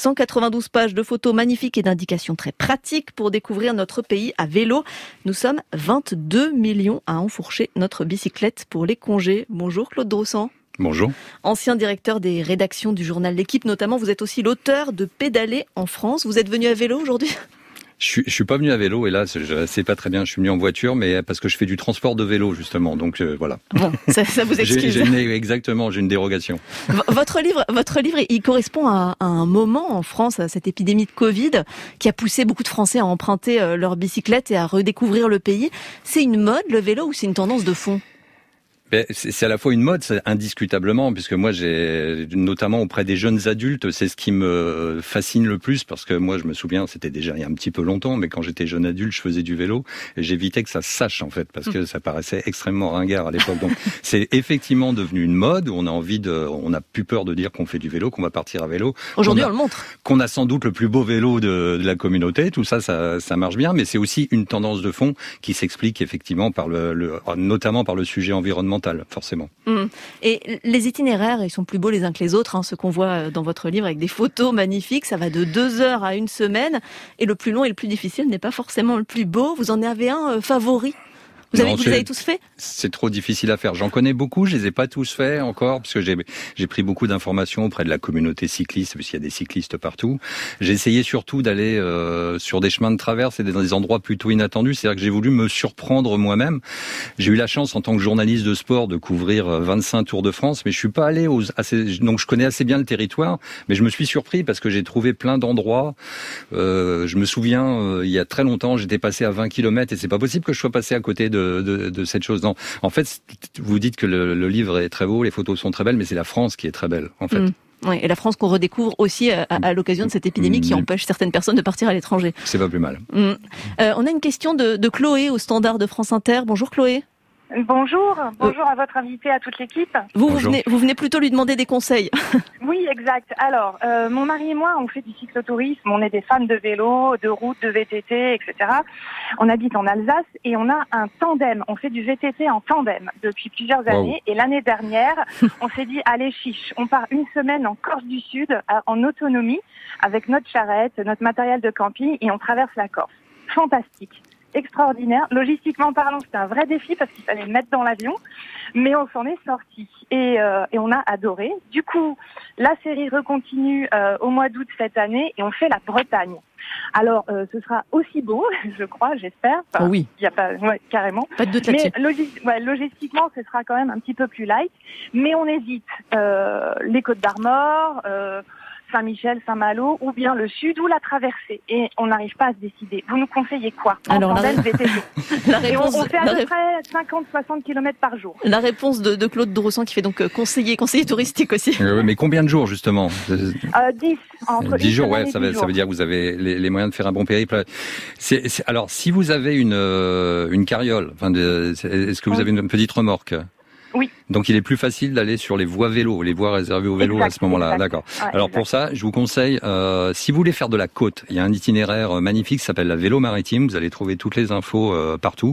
192 pages de photos magnifiques et d'indications très pratiques pour découvrir notre pays à vélo. Nous sommes 22 millions à enfourcher notre bicyclette pour les congés. Bonjour Claude Droussan. Bonjour. Ancien directeur des rédactions du journal L'Équipe, notamment, vous êtes aussi l'auteur de Pédaler en France. Vous êtes venu à vélo aujourd'hui ? Je suis pas venu à vélo, et là, c'est pas très bien. Je suis venu en voiture, mais parce que je fais du transport de vélo, justement. Donc, voilà. Bon, ça vous excuse. Exactement, j'ai une dérogation. Votre livre, il correspond à un moment en France, à cette épidémie de Covid, qui a poussé beaucoup de Français à emprunter leur bicyclette et à redécouvrir le pays. C'est une mode, le vélo, ou c'est une tendance de fond ? C'est à la fois une mode, indiscutablement, puisque moi, j'ai notamment auprès des jeunes adultes, c'est ce qui me fascine le plus, parce que moi, je me souviens, c'était déjà il y a un petit peu longtemps, mais quand j'étais jeune adulte, je faisais du vélo et j'évitais que ça se sache, en fait, parce que ça paraissait extrêmement ringard à l'époque. Donc, c'est effectivement devenu une mode où on a plus peur de dire qu'on fait du vélo, qu'on va partir à vélo. Aujourd'hui, on le montre. Qu'on a sans doute le plus beau vélo de la communauté. Tout ça marche bien, mais c'est aussi une tendance de fond qui s'explique effectivement notamment par le sujet environnemental. Forcément. Et les itinéraires, ils sont plus beaux les uns que les autres, ce qu'on voit dans votre livre avec des photos magnifiques, ça va de 2 heures à 1 semaine, et le plus long et le plus difficile n'est pas forcément le plus beau. Vous en avez un favori ? Vous avez tous fait ? C'est trop difficile à faire. J'en connais beaucoup, je les ai pas tous faits encore, parce que j'ai pris beaucoup d'informations auprès de la communauté cycliste, parce qu'il y a des cyclistes partout. J'ai essayé surtout d'aller sur des chemins de traverse et dans des endroits plutôt inattendus. C'est-à-dire que j'ai voulu me surprendre moi-même. J'ai eu la chance, en tant que journaliste de sport, de couvrir 25 Tours de France, mais je suis pas allé donc je connais assez bien le territoire, mais je me suis surpris parce que j'ai trouvé plein d'endroits. Je me souviens, il y a très longtemps, j'étais passé à 20 km et c'est pas possible que je sois passé à côté de cette chose. Non. En fait, vous dites que le livre est très beau, les photos sont très belles, mais c'est la France qui est très belle, en fait. Oui, et la France qu'on redécouvre aussi à l'occasion de cette épidémie qui empêche certaines personnes de partir à l'étranger. C'est pas plus mal. On a une question de Chloé au standard de France Inter. Bonjour Chloé. Bonjour à votre invité, à toute l'équipe. Vous venez plutôt lui demander des conseils. Oui, exact. Alors, mon mari et moi, on fait du cyclotourisme, on est des fans de vélo, de route, de VTT, etc. On habite en Alsace et on a un tandem. On fait du VTT en tandem depuis plusieurs années. Et l'année dernière, on s'est dit, allez chiche, on part 1 semaine en Corse du Sud, en autonomie, avec notre charrette, notre matériel de camping, et on traverse la Corse. Fantastique. Extraordinaire. Logistiquement parlant, c'était un vrai défi parce qu'il fallait le mettre dans l'avion, mais on s'en est sorti et on a adoré. Du coup, la série recontinue au mois d'août cette année et on fait la Bretagne. Alors, ce sera aussi beau, je crois, j'espère. Enfin, oui. Il y a pas, carrément. Pas de doute là-dessus. Mais logistiquement, ce sera quand même un petit peu plus light, mais on hésite. Les Côtes d'Armor. Saint-Michel, Saint-Malo, ou bien le sud, ou la traversée. Et on n'arrive pas à se décider. Vous nous conseillez quoi ? Alors, on fait à peu près 50-60 km par jour. La réponse de Claude Droussan, qui fait donc conseiller touristique aussi. Mais combien de jours, justement ? 10. Entre 10 jours, ça veut dire que vous avez les moyens de faire un bon périple. Alors, si vous avez une carriole, est-ce que vous avez une petite remorque ? Oui. Donc il est plus facile d'aller sur les voies vélo, les voies réservées aux vélos à ce moment-là. D'accord. Ouais, alors pour ça, je vous conseille, si vous voulez faire de la côte, il y a un itinéraire magnifique qui s'appelle la Vélo Maritime. Vous allez trouver toutes les infos partout.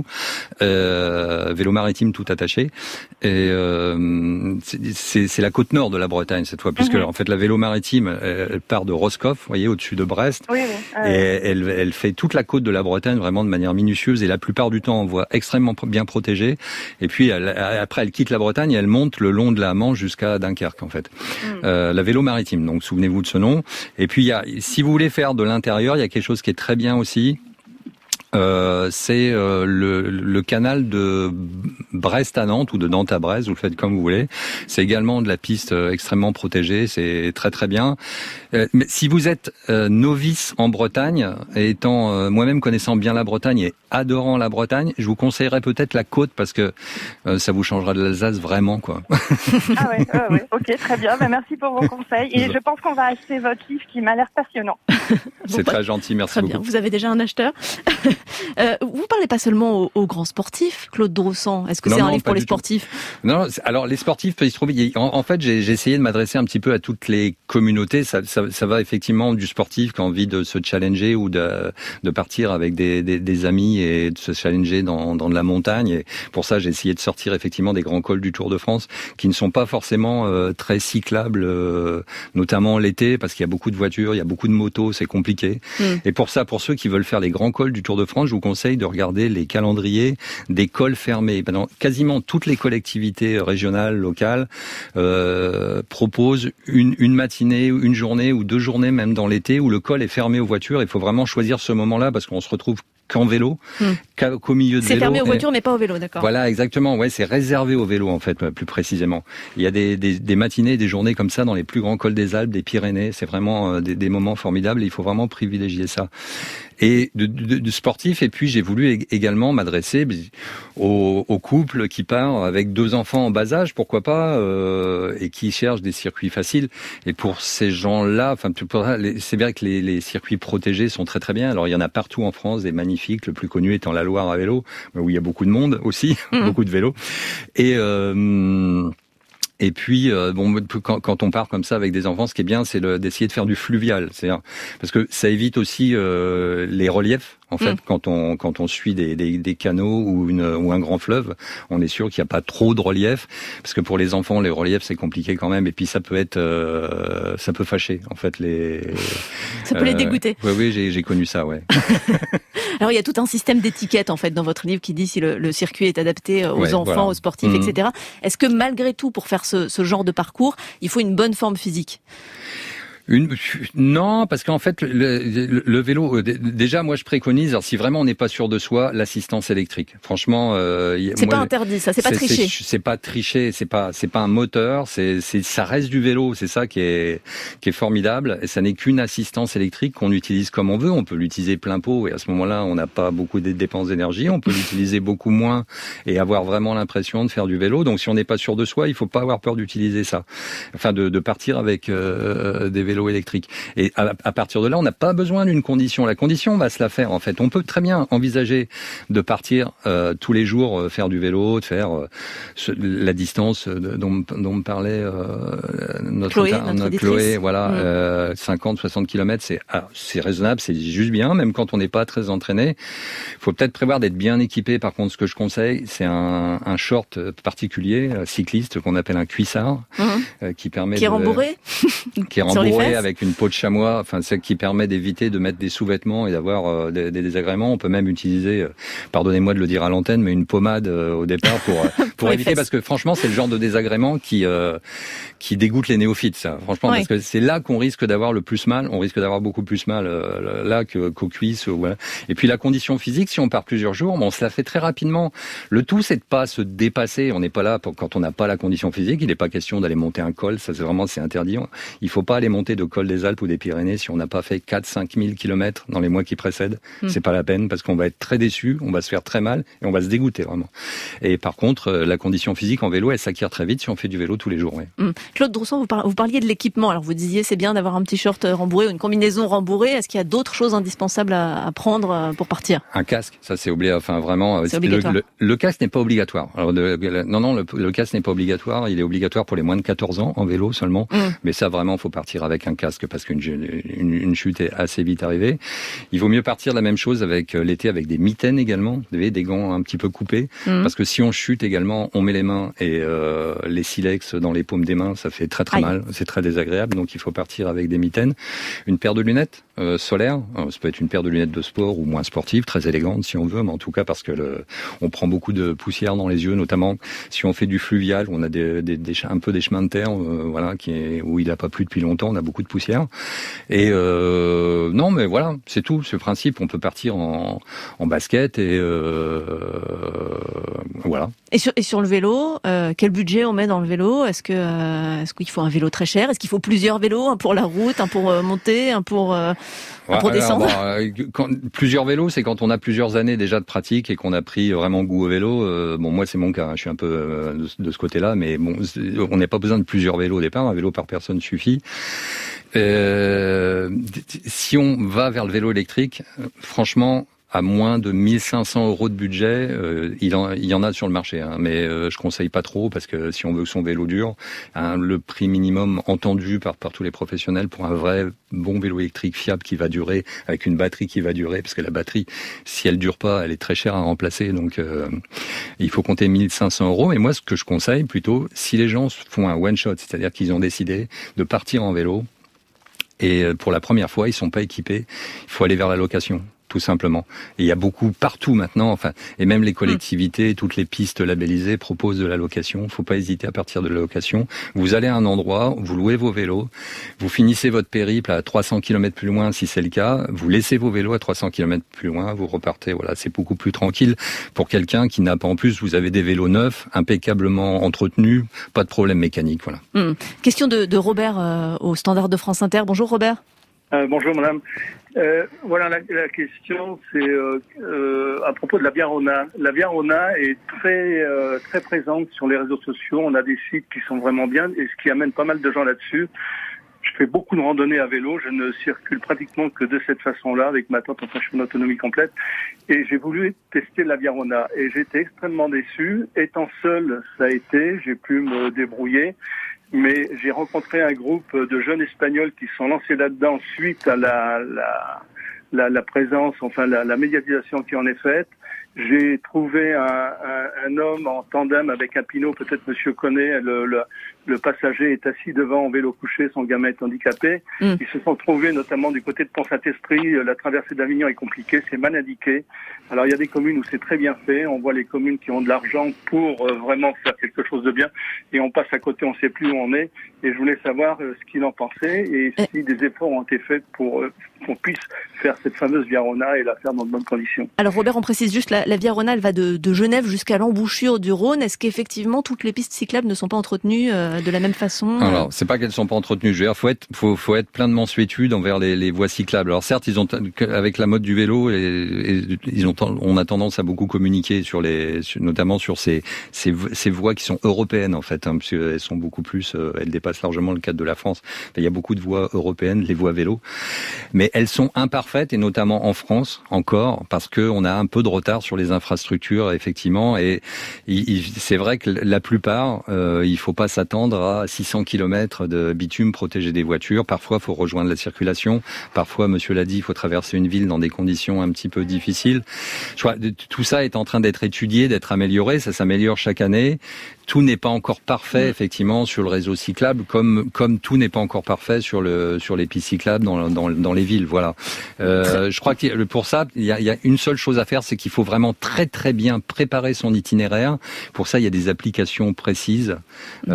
Vélo Maritime tout attaché. Et c'est la côte nord de la Bretagne cette fois, puisque en fait la Vélo Maritime, elle part de Roscoff, vous voyez, au-dessus de Brest, et elle fait toute la côte de la Bretagne vraiment de manière minutieuse et la plupart du temps en voie extrêmement bien protégée. Et puis après elle quitte la Bretagne et elle monte le long de la Manche jusqu'à Dunkerque en fait. La Vélo Maritime, donc souvenez-vous de ce nom. Et puis si vous voulez faire de l'intérieur, il y a quelque chose qui est très bien aussi. C'est le canal de Brest à Nantes ou de Nantes à Brest, vous le faites comme vous voulez. C'est également de la piste extrêmement protégée, c'est très très bien. Mais si vous êtes novice en Bretagne, et étant moi-même connaissant bien la Bretagne et adorant la Bretagne, je vous conseillerais peut-être la côte parce que ça vous changera de l'Alsace vraiment quoi. Ah ouais, ok, très bien. Merci pour vos conseils et je pense qu'on va acheter votre livre qui m'a l'air passionnant. C'est très gentil, merci très beaucoup. Bien. Vous avez déjà un acheteur. Vous parlez pas seulement aux grands sportifs, Claude Drossan. Est-ce que c'est un livre pour les sportifs ? Non, alors les sportifs, il se trouve, en fait, j'ai essayé de m'adresser un petit peu à toutes les communautés. Ça va effectivement du sportif qui a envie de se challenger ou de partir avec des amis et de se challenger dans de la montagne. Et pour ça, j'ai essayé de sortir effectivement des grands cols du Tour de France qui ne sont pas forcément très cyclables, notamment l'été, parce qu'il y a beaucoup de voitures, il y a beaucoup de motos, c'est compliqué. Et pour ça, pour ceux qui veulent faire les grands cols du Tour de France, je vous conseille de regarder les calendriers des cols fermés. Dans quasiment toutes les collectivités régionales, locales, proposent une matinée, une journée ou 2 journées même dans l'été où le col est fermé aux voitures. Il faut vraiment choisir ce moment-là parce qu'on se retrouve qu'en vélo, qu'au milieu de vélo. C'est fermé aux voitures mais pas aux vélos, d'accord. Voilà, exactement. Ouais, c'est réservé aux vélos en fait, plus précisément. Il y a des matinées, des journées comme ça dans les plus grands cols des Alpes, des Pyrénées. C'est vraiment des moments formidables et il faut vraiment privilégier ça. Et de sportifs. Et puis j'ai voulu également m'adresser aux couples qui partent avec 2 enfants en bas âge, pourquoi pas, et qui cherchent des circuits faciles. Et pour ces gens-là, enfin, c'est vrai que les circuits protégés sont très très bien. Alors il y en a partout en France, des magnifiques. Le plus connu étant la Loire à vélo, où il y a beaucoup de monde aussi, beaucoup de vélos. Et puis, quand on part comme ça avec des enfants, ce qui est bien, c'est d'essayer de faire du fluvial, c'est-à-dire parce que ça évite aussi les reliefs. En fait, quand on suit des canaux ou un grand fleuve, on est sûr qu'il n'y a pas trop de relief, parce que pour les enfants, les reliefs c'est compliqué quand même, et puis ça peut fâcher en fait Ça peut les dégoûter. Oui, j'ai connu ça, ouais. Alors il y a tout un système d'étiquettes en fait dans votre livre qui dit si le circuit est adapté aux enfants, aux sportifs, etc. Est-ce que malgré tout, pour faire ce genre de parcours, il faut une bonne forme physique ? Non, parce qu'en fait, le vélo, déjà, moi, je préconise, alors, si vraiment on n'est pas sûr de soi, l'assistance électrique. Franchement, c'est pas interdit, ça, c'est pas tricher. C'est pas tricher, c'est pas un moteur, ça reste du vélo, c'est ça qui est formidable. Et ça n'est qu'une assistance électrique qu'on utilise comme on veut. On peut l'utiliser plein pot et à ce moment-là, on n'a pas beaucoup de dépenses d'énergie. On peut l'utiliser beaucoup moins et avoir vraiment l'impression de faire du vélo. Donc, si on n'est pas sûr de soi, il faut pas avoir peur d'utiliser ça. Enfin, de partir avec des vélos électrique. Et à partir de là, on n'a pas besoin d'une condition. La condition va se la faire, en fait. On peut très bien envisager de partir tous les jours faire du vélo, de faire la distance dont me parlait notre Chloé, voilà, 50-60 km, c'est raisonnable, c'est juste bien, même quand on n'est pas très entraîné. Il faut peut-être prévoir d'être bien équipé. Par contre, ce que je conseille, c'est un short particulier, cycliste, qu'on appelle un cuissard, qui permet qui est rembourré qui est rembourré avec une peau de chamois, enfin, c'est qui permet d'éviter de mettre des sous-vêtements et d'avoir des désagréments. On peut même utiliser, pardonnez-moi de le dire à l'antenne, mais une pommade au départ pour éviter, parce que franchement, c'est le genre de désagrément qui dégoûte les néophytes, ça. Franchement, parce que c'est là qu'on risque d'avoir le plus mal. On risque d'avoir beaucoup plus mal là qu'aux cuisses. Voilà. Et puis la condition physique, si on part plusieurs jours, on se la fait très rapidement. Le tout, c'est de pas se dépasser. On n'est pas là quand on n'a pas la condition physique. Il n'est pas question d'aller monter un col. Ça, c'est interdit. Il faut pas aller monter de col des Alpes ou des Pyrénées, si on n'a pas fait 4-5 000 kilomètres dans les mois qui précèdent, c'est pas la peine parce qu'on va être très déçu, on va se faire très mal et on va se dégoûter vraiment. Et par contre, la condition physique en vélo, elle s'acquiert très vite si on fait du vélo tous les jours. Oui. Claude Drousson, vous parliez de l'équipement. Alors vous disiez c'est bien d'avoir un t-shirt rembourré ou une combinaison rembourrée. Est-ce qu'il y a d'autres choses indispensables à prendre pour partir ? Un casque, ça c'est obligatoire. Enfin vraiment, c'est obligatoire. Le casque n'est pas obligatoire. Alors le casque n'est pas obligatoire. Il est obligatoire pour les moins de 14 ans en vélo seulement. Mais ça vraiment, faut partir avec un casque parce qu'une chute est assez vite arrivée. Il vaut mieux partir de la même chose avec l'été avec des mitaines également, des gants un petit peu coupés, parce que si on chute également, on met les mains et les silex dans les paumes des mains, ça fait très très mal, c'est très désagréable, donc il faut partir avec des mitaines, une paire de lunettes solaires, ça peut être une paire de lunettes de sport ou moins sportives, très élégantes si on veut, mais en tout cas parce que on prend beaucoup de poussière dans les yeux, notamment si on fait du fluvial, on a un peu des chemins de terre, voilà, où il n'a pas plu depuis longtemps, on a beaucoup de poussière. Et non, mais voilà, c'est tout, ce principe, on peut partir en basket et voilà. Et sur le vélo, quel budget on met dans le vélo ? Est-ce qu'il faut un vélo très cher ? Est-ce qu'il faut plusieurs vélos, un pour la route, un pour monter, un pour descendre ? Plusieurs vélos, c'est quand on a plusieurs années déjà de pratique et qu'on a pris vraiment goût au vélo. Moi c'est mon cas, je suis un peu de ce côté-là, mais bon, on n'a pas besoin de plusieurs vélos au départ, un vélo par personne suffit. Si on va vers le vélo électrique, franchement, à moins de 1 500 € de budget, il y en a sur le marché, mais je conseille pas trop parce que si on veut que son vélo dure, le prix minimum entendu par tous les professionnels pour un vrai bon vélo électrique fiable qui va durer, avec une batterie qui va durer, parce que la batterie, si elle dure pas, elle est très chère à remplacer, donc il faut compter 1 500 €. Et moi, ce que je conseille plutôt, si les gens font un one shot, c'est-à-dire qu'ils ont décidé de partir en vélo, et pour la première fois, ils sont pas équipés, il faut aller vers la location. Tout simplement. Et il y a beaucoup partout maintenant, et même les collectivités, toutes les pistes labellisées proposent de la location. Il ne faut pas hésiter à partir de la location. Vous allez à un endroit, vous louez vos vélos, vous finissez votre périple à 300 km plus loin si c'est le cas, vous laissez vos vélos à 300 km plus loin, vous repartez. Voilà, c'est beaucoup plus tranquille pour quelqu'un qui n'a pas, en plus, vous avez des vélos neufs, impeccablement entretenus, pas de problème mécanique. Voilà. Question de Robert au Standard de France Inter. Bonjour Robert. Bonjour madame. Voilà, la question, c'est à propos de la Via Rona. La Via Rona est très présente sur les réseaux sociaux. On a des sites qui sont vraiment bien, et ce qui amène pas mal de gens là-dessus. Je fais beaucoup de randonnées à vélo. Je ne circule pratiquement que de cette façon-là, avec ma tente, je fais une autonomie complète. Et j'ai voulu tester la Via Rona. Et j'ai été extrêmement déçu. Étant seul, ça a été. J'ai pu me débrouiller. Mais j'ai rencontré un groupe de jeunes Espagnols qui sont lancés là-dedans suite à la présence, la médiatisation qui en est faite. J'ai trouvé un homme en tandem avec un pinot, peut-être monsieur connaît, le passager est assis devant en vélo couché, son gamin est handicapé. Ils se sont trouvés notamment du côté de Pont-Saint-Esprit, la traversée d'Avignon est compliquée, c'est mal indiqué. Alors il y a des communes où c'est très bien fait, on voit les communes qui ont de l'argent pour vraiment faire quelque chose de bien, et on passe à côté, on ne sait plus où on est, et je voulais savoir ce qu'il en pensait, et si des efforts ont été faits pour qu'on puisse faire cette fameuse Via Rona et la faire dans de bonnes conditions. Alors Robert, on précise juste, la Via Rona, elle va de Genève jusqu'à l'embouchure du Rhône. Est-ce qu'effectivement toutes les pistes cyclables ne sont pas entretenues de la même façon ? Alors, c'est pas qu'elles sont pas entretenues. Je veux dire, faut être plein de mansuétude envers les voies cyclables. Alors certes, avec la mode du vélo, on a tendance à beaucoup communiquer notamment sur ces voies qui sont européennes en fait, parce qu'elles sont beaucoup plus, elles dépassent largement le cadre de la France. Il y a beaucoup de voies européennes, les voies vélo, mais elles sont imparfaites, et notamment en France encore, parce que on a un peu de retard sur les infrastructures effectivement, et c'est vrai que la plupart, il faut pas s'attendre à 600 km de bitume protégé des voitures. Parfois, il faut rejoindre la circulation. Parfois, monsieur l'a dit, il faut traverser une ville dans des conditions un petit peu difficiles. Tout ça est en train d'être étudié, d'être amélioré. Ça s'améliore chaque année. Tout n'est pas encore parfait, effectivement, sur le réseau cyclable, comme tout n'est pas encore parfait sur les pistes cyclables dans les villes. Voilà. Je crois que pour ça, il y a une seule chose à faire, c'est qu'il faut vraiment très très bien préparer son itinéraire. Pour ça, il y a des applications précises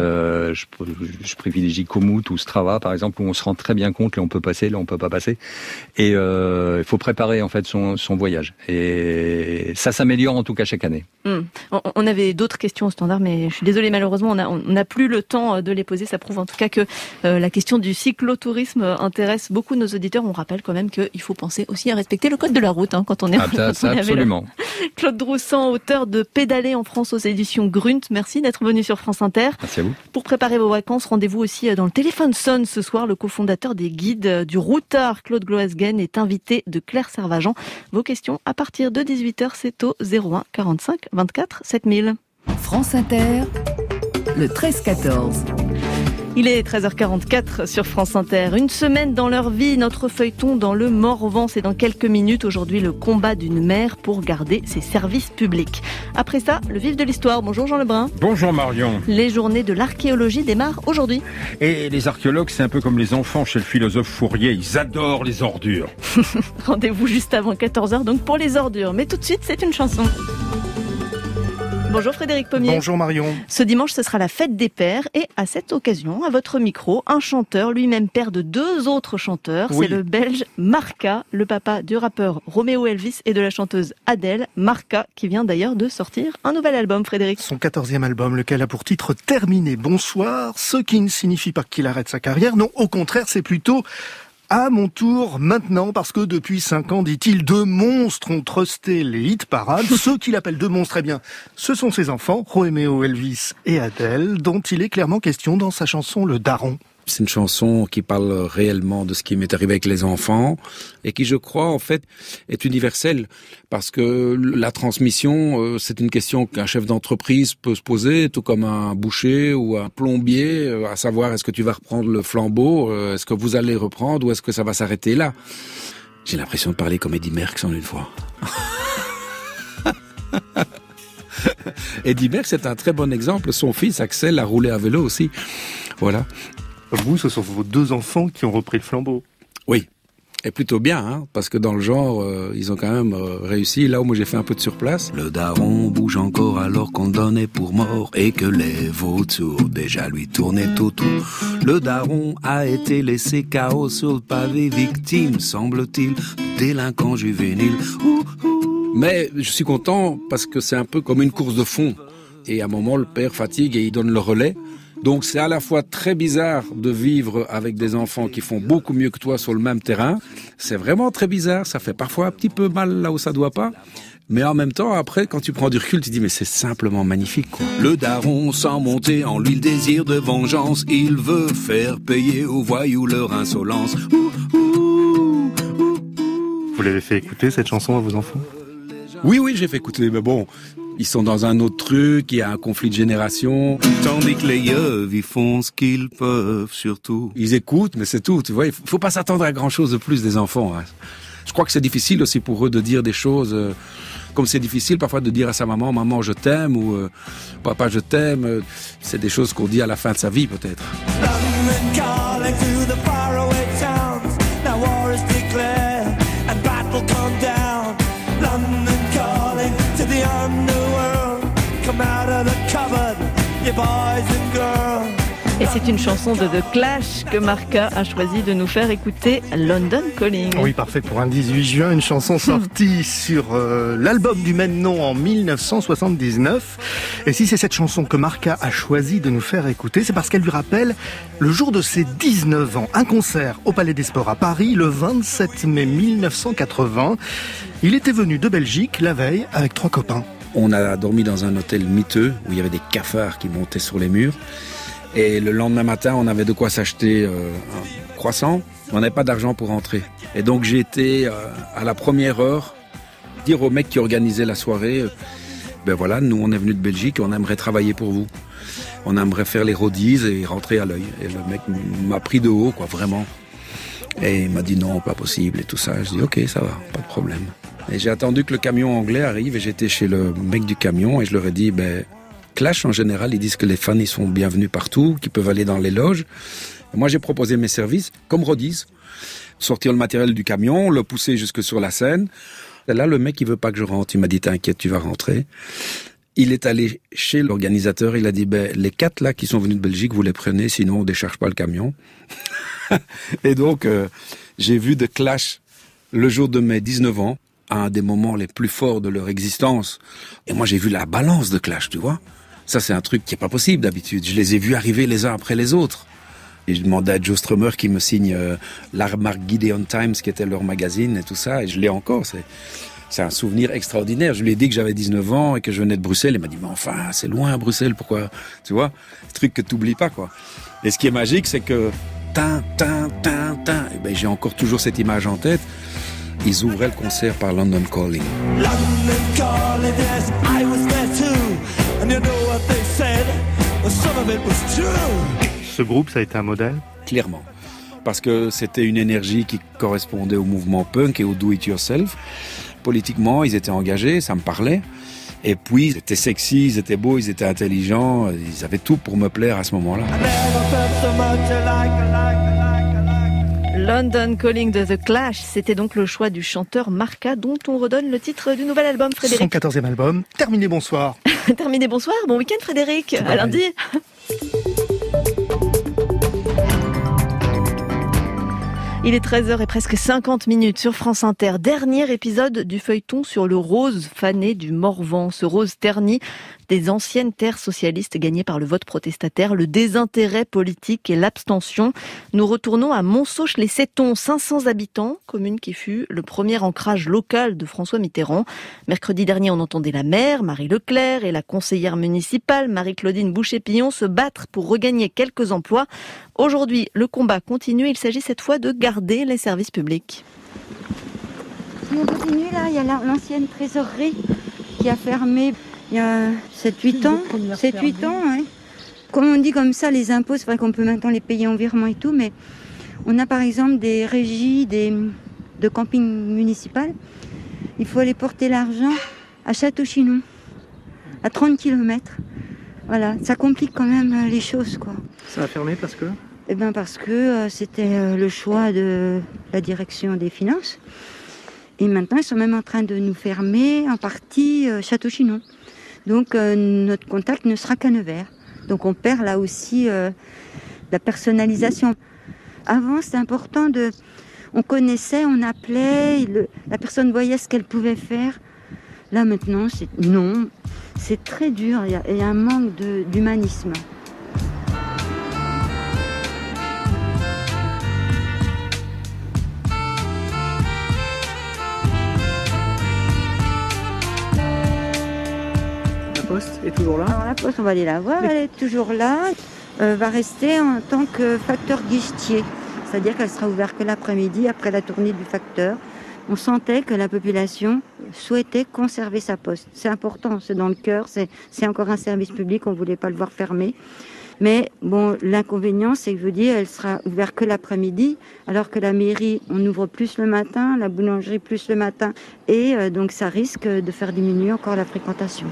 je privilégie Komoot ou Strava, par exemple, où on se rend très bien compte, là on peut passer, là on peut pas passer. Et il faut préparer en fait son voyage. Et ça s'améliore en tout cas chaque année. On avait d'autres questions au standard, mais je suis désolée, malheureusement, on n'a plus le temps de les poser. Ça prouve en tout cas que la question du cyclotourisme intéresse beaucoup nos auditeurs. On rappelle quand même qu'il faut penser aussi à respecter le code de la route quand on est absolument. Claude Droussant, auteur de Pédaler en France aux éditions Grunt. Merci d'être venu sur France Inter. Merci à vous. Pour préparer vos vacances, rendez-vous aussi dans le téléphone sonne ce soir. Le cofondateur des guides du Routard, Claude Gloesgen, est invité de Claire Servageant. Vos questions à partir de 18h, c'est au 01 45 24 7000. France Inter, le 13-14. Il est 13h44 sur France Inter. Une semaine dans leur vie, notre feuilleton dans le Morvan. C'est dans quelques minutes. Aujourd'hui, le combat d'une mère pour garder ses services publics. Après ça, le vif de l'histoire. Bonjour Jean Lebrun. Bonjour Marion. Les journées de l'archéologie démarrent aujourd'hui. Et les archéologues, c'est un peu comme les enfants chez le philosophe Fourier. Ils adorent les ordures. Rendez-vous juste avant 14h, donc pour les ordures. Mais tout de suite, c'est une chanson. Bonjour Frédéric Pommier. Bonjour Marion. Ce dimanche, ce sera la fête des pères et à cette occasion, à votre micro, un chanteur, lui-même père de 2 autres chanteurs. Oui. C'est le Belge Marca, le papa du rappeur Romeo Elvis et de la chanteuse Adèle. Marca, qui vient d'ailleurs de sortir un nouvel album, Frédéric. Son 14e album, lequel a pour titre Terminé Bonsoir, ce qui ne signifie pas qu'il arrête sa carrière. Non, au contraire, c'est plutôt... à mon tour maintenant, parce que depuis 5 ans, dit-il, 2 monstres ont trusté les hit-parades. Ceux qu'il appelle 2 monstres, eh bien, ce sont ses enfants, Romeo Elvis et Adèle, dont il est clairement question dans sa chanson Le Daron. C'est une chanson qui parle réellement de ce qui m'est arrivé avec les enfants et qui, je crois, en fait, est universelle parce que la transmission, c'est une question qu'un chef d'entreprise peut se poser, tout comme un boucher ou un plombier, à savoir est-ce que tu vas reprendre le flambeau, est-ce que vous allez reprendre ou est-ce que ça va s'arrêter là. J'ai l'impression de parler comme Eddy Merckx en une fois. Eddy Merckx est un très bon exemple. Son fils, Axel, a roulé à vélo aussi. Voilà. Vous, ce sont vos 2 enfants qui ont repris le flambeau. Oui, et plutôt bien, parce que dans le genre, ils ont quand même réussi. Là où moi j'ai fait un peu de surplace. Le daron bouge encore alors qu'on donnait pour mort et que les vautours déjà lui tournaient autour. Le daron a été laissé KO sur le pavé, victime, semble-t-il, délinquant juvénile. Mais je suis content parce que c'est un peu comme une course de fond. Et à un moment, le père fatigue et il donne le relais. Donc c'est à la fois très bizarre de vivre avec des enfants qui font beaucoup mieux que toi sur le même terrain. C'est vraiment très bizarre, ça fait parfois un petit peu mal là où ça doit pas. Mais en même temps, après, quand tu prends du recul, tu dis mais c'est simplement magnifique, quoi. Le daron sent monter en lui le désir de vengeance. Il veut faire payer aux voyous leur insolence. Vous l'avez fait écouter cette chanson à vos enfants ? Oui, j'ai fait écouter, mais bon... Ils sont dans un autre truc, il y a un conflit de génération. Tandis que les yeux, ils font ce qu'ils peuvent, surtout. Ils écoutent, mais c'est tout, tu vois. Il faut pas s'attendre à grand chose de plus des enfants. Hein. Je crois que c'est difficile aussi pour eux de dire des choses, comme c'est difficile parfois de dire à sa maman, maman je t'aime, ou papa je t'aime. C'est des choses qu'on dit à la fin de sa vie peut-être. Et c'est une chanson de The Clash que Marca a choisi de nous faire écouter, London Calling. Oui, parfait pour un 18 juin, une chanson sortie sur l'album du même nom en 1979. Et si c'est cette chanson que Marca a choisi de nous faire écouter, c'est parce qu'elle lui rappelle le jour de ses 19 ans. Un concert au Palais des Sports à Paris, le 27 mai 1980. Il était venu de Belgique la veille avec 3 copains. On a dormi dans un hôtel miteux où il y avait des cafards qui montaient sur les murs. Et le lendemain matin, on avait de quoi s'acheter un croissant. On n'avait pas d'argent pour rentrer. Et donc j'ai été à la première heure dire au mec qui organisait la soirée, ben voilà, nous on est venu de Belgique et on aimerait travailler pour vous. On aimerait faire les roadies et rentrer à l'œil. Et le mec m'a pris de haut, quoi, vraiment. Et il m'a dit non, pas possible et tout ça. Je dis ok, ça va, pas de problème. Et j'ai attendu que le camion anglais arrive et j'étais chez le mec du camion et je leur ai dit, Clash en général, ils disent que les fans ils sont bienvenus partout, qu'ils peuvent aller dans les loges. Et moi j'ai proposé mes services comme roadies, sortir le matériel du camion, le pousser jusque sur la scène. Et là le mec il veut pas que je rentre, il m'a dit t'inquiète tu vas rentrer. Il est allé chez l'organisateur, il a dit, les 4 là qui sont venus de Belgique, vous les prenez, sinon on décharge pas le camion. Et donc, j'ai vu The Clash le jour de mes 19 ans, à un des moments les plus forts de leur existence. Et moi, j'ai vu la balance de Clash, tu vois. Ça, c'est un truc qui est pas possible d'habitude. Je les ai vus arriver les uns après les autres. Et je demandais à Joe Strummer qui me signe la marque Gideon Times, qui était leur magazine et tout ça. Et je l'ai encore. C'est un souvenir extraordinaire. Je lui ai dit que j'avais 19 ans et que je venais de Bruxelles. Il m'a dit, mais enfin, c'est loin, Bruxelles, pourquoi? Tu vois, ce truc que t'oublies pas, quoi. Et ce qui est magique, c'est que et ben, j'ai encore toujours cette image en tête. Ils ouvraient le concert par London Calling. London Calling, yes, I was there too. And you know what they said? Well, some of it was true. Ce groupe, ça a été un modèle? Clairement. Parce que c'était une énergie qui correspondait au mouvement punk et au do-it-yourself. Politiquement, ils étaient engagés, ça me parlait. Et puis, ils étaient sexy, ils étaient beaux, ils étaient intelligents. Ils avaient tout pour me plaire à ce moment-là. London Calling de The Clash, c'était donc le choix du chanteur Marca, dont on redonne le titre du nouvel album, Frédéric. Son 14e album. Terminé, bonsoir. Terminé, bonsoir. Bon week-end, Frédéric. À lundi. Il est 13h et presque 50 minutes sur France Inter. Dernier épisode du feuilleton sur le rose fané du Morvan. Ce rose terni des anciennes terres socialistes gagnées par le vote protestataire, le désintérêt politique et l'abstention. Nous retournons à Montsauche-les-Settons, 500 habitants, commune qui fut le premier ancrage local de François Mitterrand. Mercredi dernier, on entendait la maire, Marie Leclerc, et la conseillère municipale, Marie-Claudine Boucher-Pillon, se battre pour regagner quelques emplois. Aujourd'hui, le combat continue. Il s'agit cette fois de garder les services publics. Si on continue, là, il y a l'ancienne trésorerie qui a fermé il y a 7-8 ans. 7-8 ans, ouais. Comme on dit comme ça, les impôts, c'est vrai qu'on peut maintenant les payer en virement et tout, mais on a par exemple des régies de camping municipal. Il faut aller porter l'argent à Château-Chinon, à 30 km. Voilà, ça complique quand même les choses, quoi. Ça a fermé parce que? Eh bien parce que c'était le choix de la direction des finances. Et maintenant, ils sont même en train de nous fermer en partie Château-Chinon. Donc notre contact ne sera qu'à Nevers. Donc on perd là aussi la personnalisation. Avant, c'était important on connaissait, on appelait, la personne voyait ce qu'elle pouvait faire. Là maintenant, c'est très dur, il y a un manque d'humanisme. La Poste est toujours là? Alors la Poste, on va aller la voir, elle est toujours là. Va rester en tant que facteur guichetier. C'est-à-dire qu'elle sera ouverte que l'après-midi, après la tournée du facteur. On sentait que la population souhaitait conserver sa poste. C'est important, c'est dans le cœur, c'est encore un service public, on ne voulait pas le voir fermer. Mais bon, l'inconvénient, c'est que je veux dire, elle sera ouverte que l'après-midi, alors que la mairie, on ouvre plus le matin, la boulangerie plus le matin. Et donc ça risque de faire diminuer encore la fréquentation.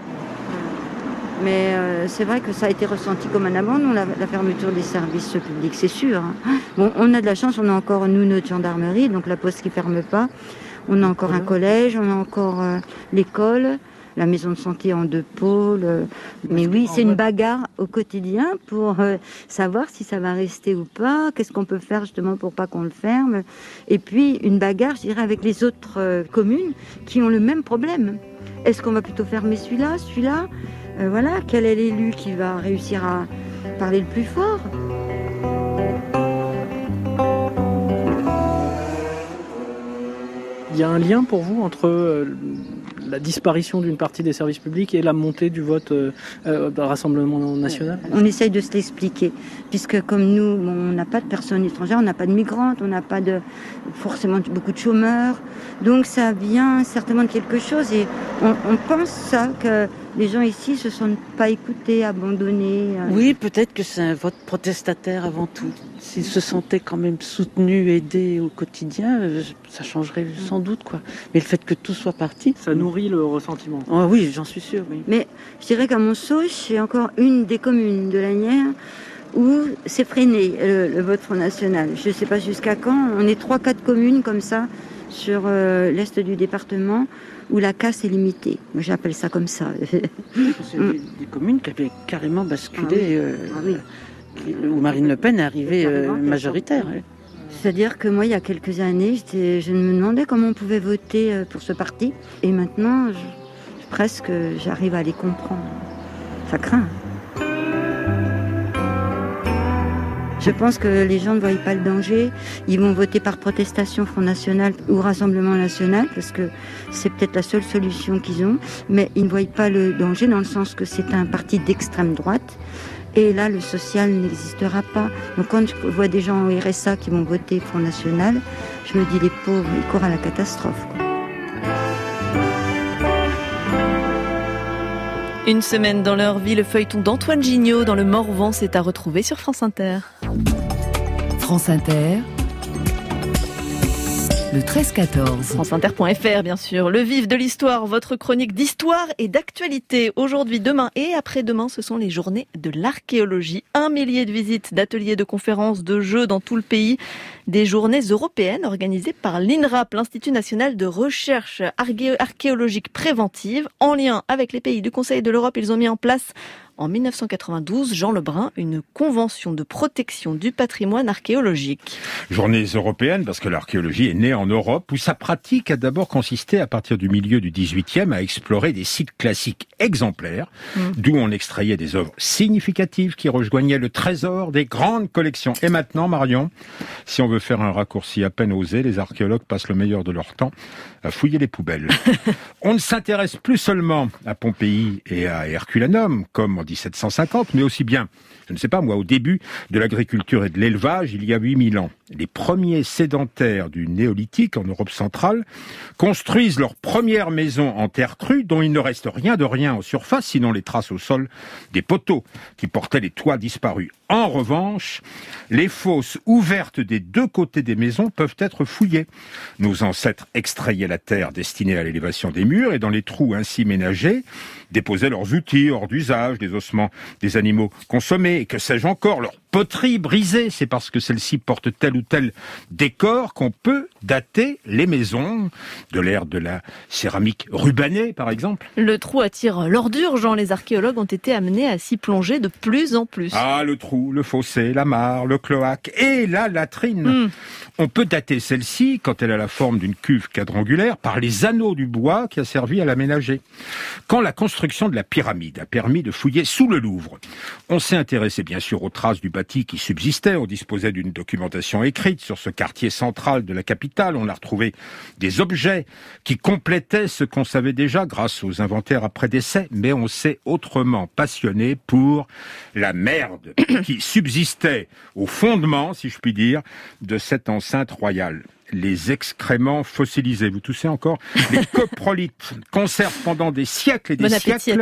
Mais c'est vrai que ça a été ressenti comme un abandon, la fermeture des services publics, c'est sûr. Hein. Bon, on a de la chance, on a encore, nous, notre gendarmerie, donc la poste qui ne ferme pas. On a encore un collège, on a encore l'école, la maison de santé en 2 pôles. Mais oui, c'est une bagarre au quotidien pour savoir si ça va rester ou pas, qu'est-ce qu'on peut faire justement pour pas qu'on le ferme. Et puis, une bagarre, je dirais, avec les autres communes qui ont le même problème. Est-ce qu'on va plutôt fermer celui-là? Voilà, quel est l'élu qui va réussir à parler le plus fort? Il y a un lien pour vous entre la disparition d'une partie des services publics et la montée du vote Rassemblement national? On essaye de se l'expliquer, puisque comme nous, on n'a pas de personnes étrangères, on n'a pas de migrantes, on n'a pas forcément beaucoup de chômeurs, donc ça vient certainement de quelque chose et on pense ça, que les gens ici se sentent pas écoutés, abandonnés. Oui, peut-être que c'est un vote protestataire avant tout. S'ils se sentaient quand même soutenus, aidés au quotidien, ça changerait sans doute, quoi. Mais le fait que tout soit parti... Ça nourrit le ressentiment. Oh, oui, j'en suis sûre, oui. Mais je dirais qu'à Montsauche, c'est encore une des communes de l'Asnières où c'est freiné, le vote Front National. Je ne sais pas jusqu'à quand. On est 3-4 communes comme ça sur l'est du département où la casse est limitée. Moi, j'appelle ça comme ça. C'est des communes qui avaient carrément basculé, où Marine Le Pen est arrivée majoritaire. C'est-à-dire que moi, il y a quelques années, je me demandais comment on pouvait voter pour ce parti. Et maintenant, presque, j'arrive à les comprendre. Ça craint. Je pense que les gens ne voient pas le danger. Ils vont voter par protestation Front National ou Rassemblement National parce que c'est peut-être la seule solution qu'ils ont. Mais ils ne voient pas le danger dans le sens que c'est un parti d'extrême droite. Et là, le social n'existera pas. Donc quand je vois des gens au RSA qui vont voter Front National, je me dis les pauvres, ils courent à la catastrophe, quoi. Une semaine dans leur vie, le feuilleton d'Antoine Gignot dans le Morvan, c'est à retrouver sur France Inter. France Inter, le 13-14. FranceInter.fr, bien sûr. Le vif de l'histoire, votre chronique d'histoire et d'actualité. Aujourd'hui, demain et après-demain, ce sont les journées de l'archéologie. 1 millier de visites, d'ateliers, de conférences, de jeux dans tout le pays. Des journées européennes organisées par l'INRAP, l'Institut national de recherche archéologique préventive. En lien avec les pays du Conseil de l'Europe, ils ont mis en place en 1992, Jean Lebrun, une convention de protection du patrimoine archéologique. Journées européennes, parce que l'archéologie est née en Europe, où sa pratique a d'abord consisté, à partir du milieu du XVIIIe, à explorer des sites classiques exemplaires, d'où on extrayait des œuvres significatives qui rejoignaient le trésor des grandes collections. Et maintenant, Marion, si on veut faire un raccourci à peine osé, les archéologues passent le meilleur de leur temps à fouiller les poubelles. On ne s'intéresse plus seulement à Pompéi et à Herculanum, comme en 1750, mais aussi bien, je ne sais pas moi, au début de l'agriculture et de l'élevage, il y a 8000 ans. Les premiers sédentaires du néolithique en Europe centrale construisent leurs premières maisons en terre crue, dont il ne reste rien de rien en surface, sinon les traces au sol des poteaux qui portaient les toits disparus. En revanche, les fosses ouvertes des deux côtés des maisons peuvent être fouillées. Nos ancêtres extrayaient la terre destinée à l'élévation des murs et dans les trous ainsi ménagés, déposaient leurs outils hors d'usage, des ossements des animaux consommés, et que sais-je encore, leur poterie brisée. C'est parce que celle-ci porte tel ou tel décor qu'on peut dater les maisons de l'ère de la céramique rubanée, par exemple. Le trou attire l'ordure, Jean. Les archéologues ont été amenés à s'y plonger de plus en plus. Ah, le trou, le fossé, la mare, le cloaque et la latrine. On peut dater celle-ci, quand elle a la forme d'une cuve quadrangulaire, par les anneaux du bois qui a servi à l'aménager. Quand la construction de la pyramide a permis de fouiller sous le Louvre, on s'est intéressé bien sûr aux traces du bâti qui subsistait. On disposait d'une documentation écrite sur ce quartier central de la capitale. On a retrouvé des objets qui complétaient ce qu'on savait déjà grâce aux inventaires après décès, mais on s'est autrement passionné pour la merde qui subsistait au fondement, si je puis dire, de cette enceinte royale. Les excréments fossilisés, vous toussez encore, les coprolites conservent pendant des siècles et des siècles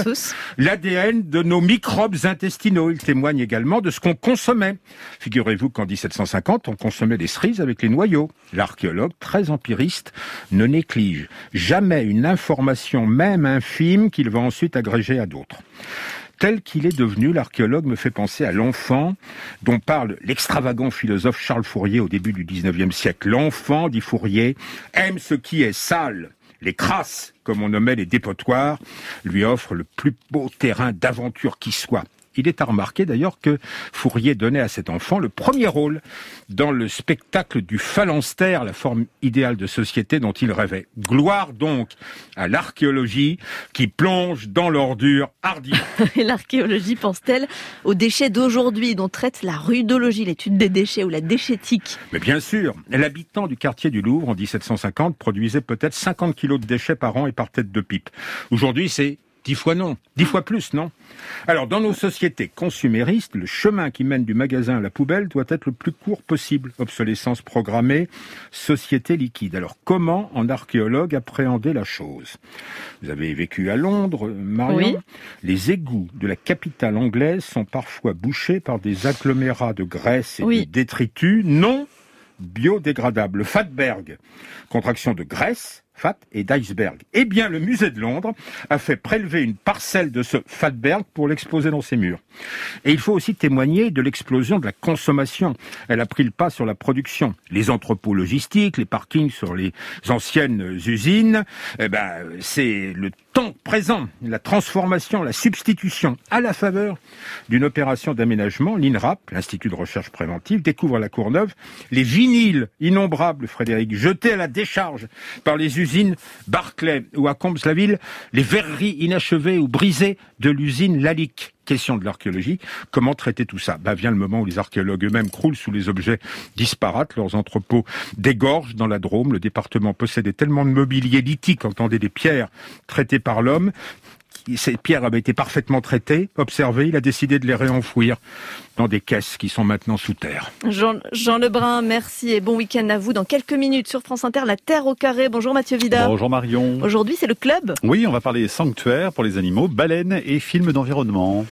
l'ADN de nos microbes intestinaux. Ils témoignent également de ce qu'on consommait. Figurez-vous qu'en 1750, on consommait des cerises avec les noyaux. L'archéologue, très empiriste, ne néglige jamais une information, même infime, qu'il va ensuite agréger à d'autres. Tel qu'il est devenu, l'archéologue me fait penser à l'enfant dont parle l'extravagant philosophe Charles Fourier au début du XIXe siècle. L'enfant, dit Fourier, aime ce qui est sale. Les crasses, comme on nommait les dépotoirs, lui offrent le plus beau terrain d'aventure qui soit. Il est à remarquer d'ailleurs que Fourier donnait à cet enfant le premier rôle dans le spectacle du phalanstère, la forme idéale de société dont il rêvait. Gloire donc à l'archéologie qui plonge dans l'ordure hardiment. Et l'archéologie pense-t-elle aux déchets d'aujourd'hui dont traite la rudologie, l'étude des déchets ou la déchétique? Mais bien sûr, l'habitant du quartier du Louvre en 1750 produisait peut-être 50 kilos de déchets par an et par tête de pipe. Aujourd'hui, c'est 10 fois non, 10 fois plus, non? Alors, dans nos sociétés consuméristes, le chemin qui mène du magasin à la poubelle doit être le plus court possible. Obsolescence programmée, société liquide. Alors, comment, en archéologue, appréhender la chose? Vous avez vécu à Londres, Marion. Oui. Les égouts de la capitale anglaise sont parfois bouchés par des agglomérats de graisse et de détritus non biodégradables. Fatberg, contraction de graisse fat et d'iceberg. Eh bien, le musée de Londres a fait prélever une parcelle de ce fatberg pour l'exposer dans ses murs. Et il faut aussi témoigner de l'explosion de la consommation. Elle a pris le pas sur la production. Les entrepôts logistiques, les parkings sur les anciennes usines, c'est le temps présent, la transformation, la substitution à la faveur d'une opération d'aménagement. L'INRAP, l'Institut de recherche préventive, découvre à la Courneuve les vinyles innombrables, Frédéric, jetés à la décharge par les usines Barclay, ou à Combs-la-Ville, les verreries inachevées ou brisées de l'usine Lalique. Question de l'archéologie, comment traiter tout ça ? Vient le moment où les archéologues eux-mêmes croulent sous les objets disparates, leurs entrepôts dégorgent dans la Drôme. Le département possédait tellement de mobilier lithique, entendez des pierres traitées par l'homme. Ces pierres avaient été parfaitement traitées, observées, il a décidé de les réenfouir dans des caisses qui sont maintenant sous terre. Jean Lebrun, merci et bon week-end à vous. Dans quelques minutes sur France Inter, la Terre au carré. Bonjour Mathieu Vida. Bonjour Marion. Aujourd'hui, c'est le club. Oui, on va parler sanctuaires pour les animaux, baleines et films d'environnement.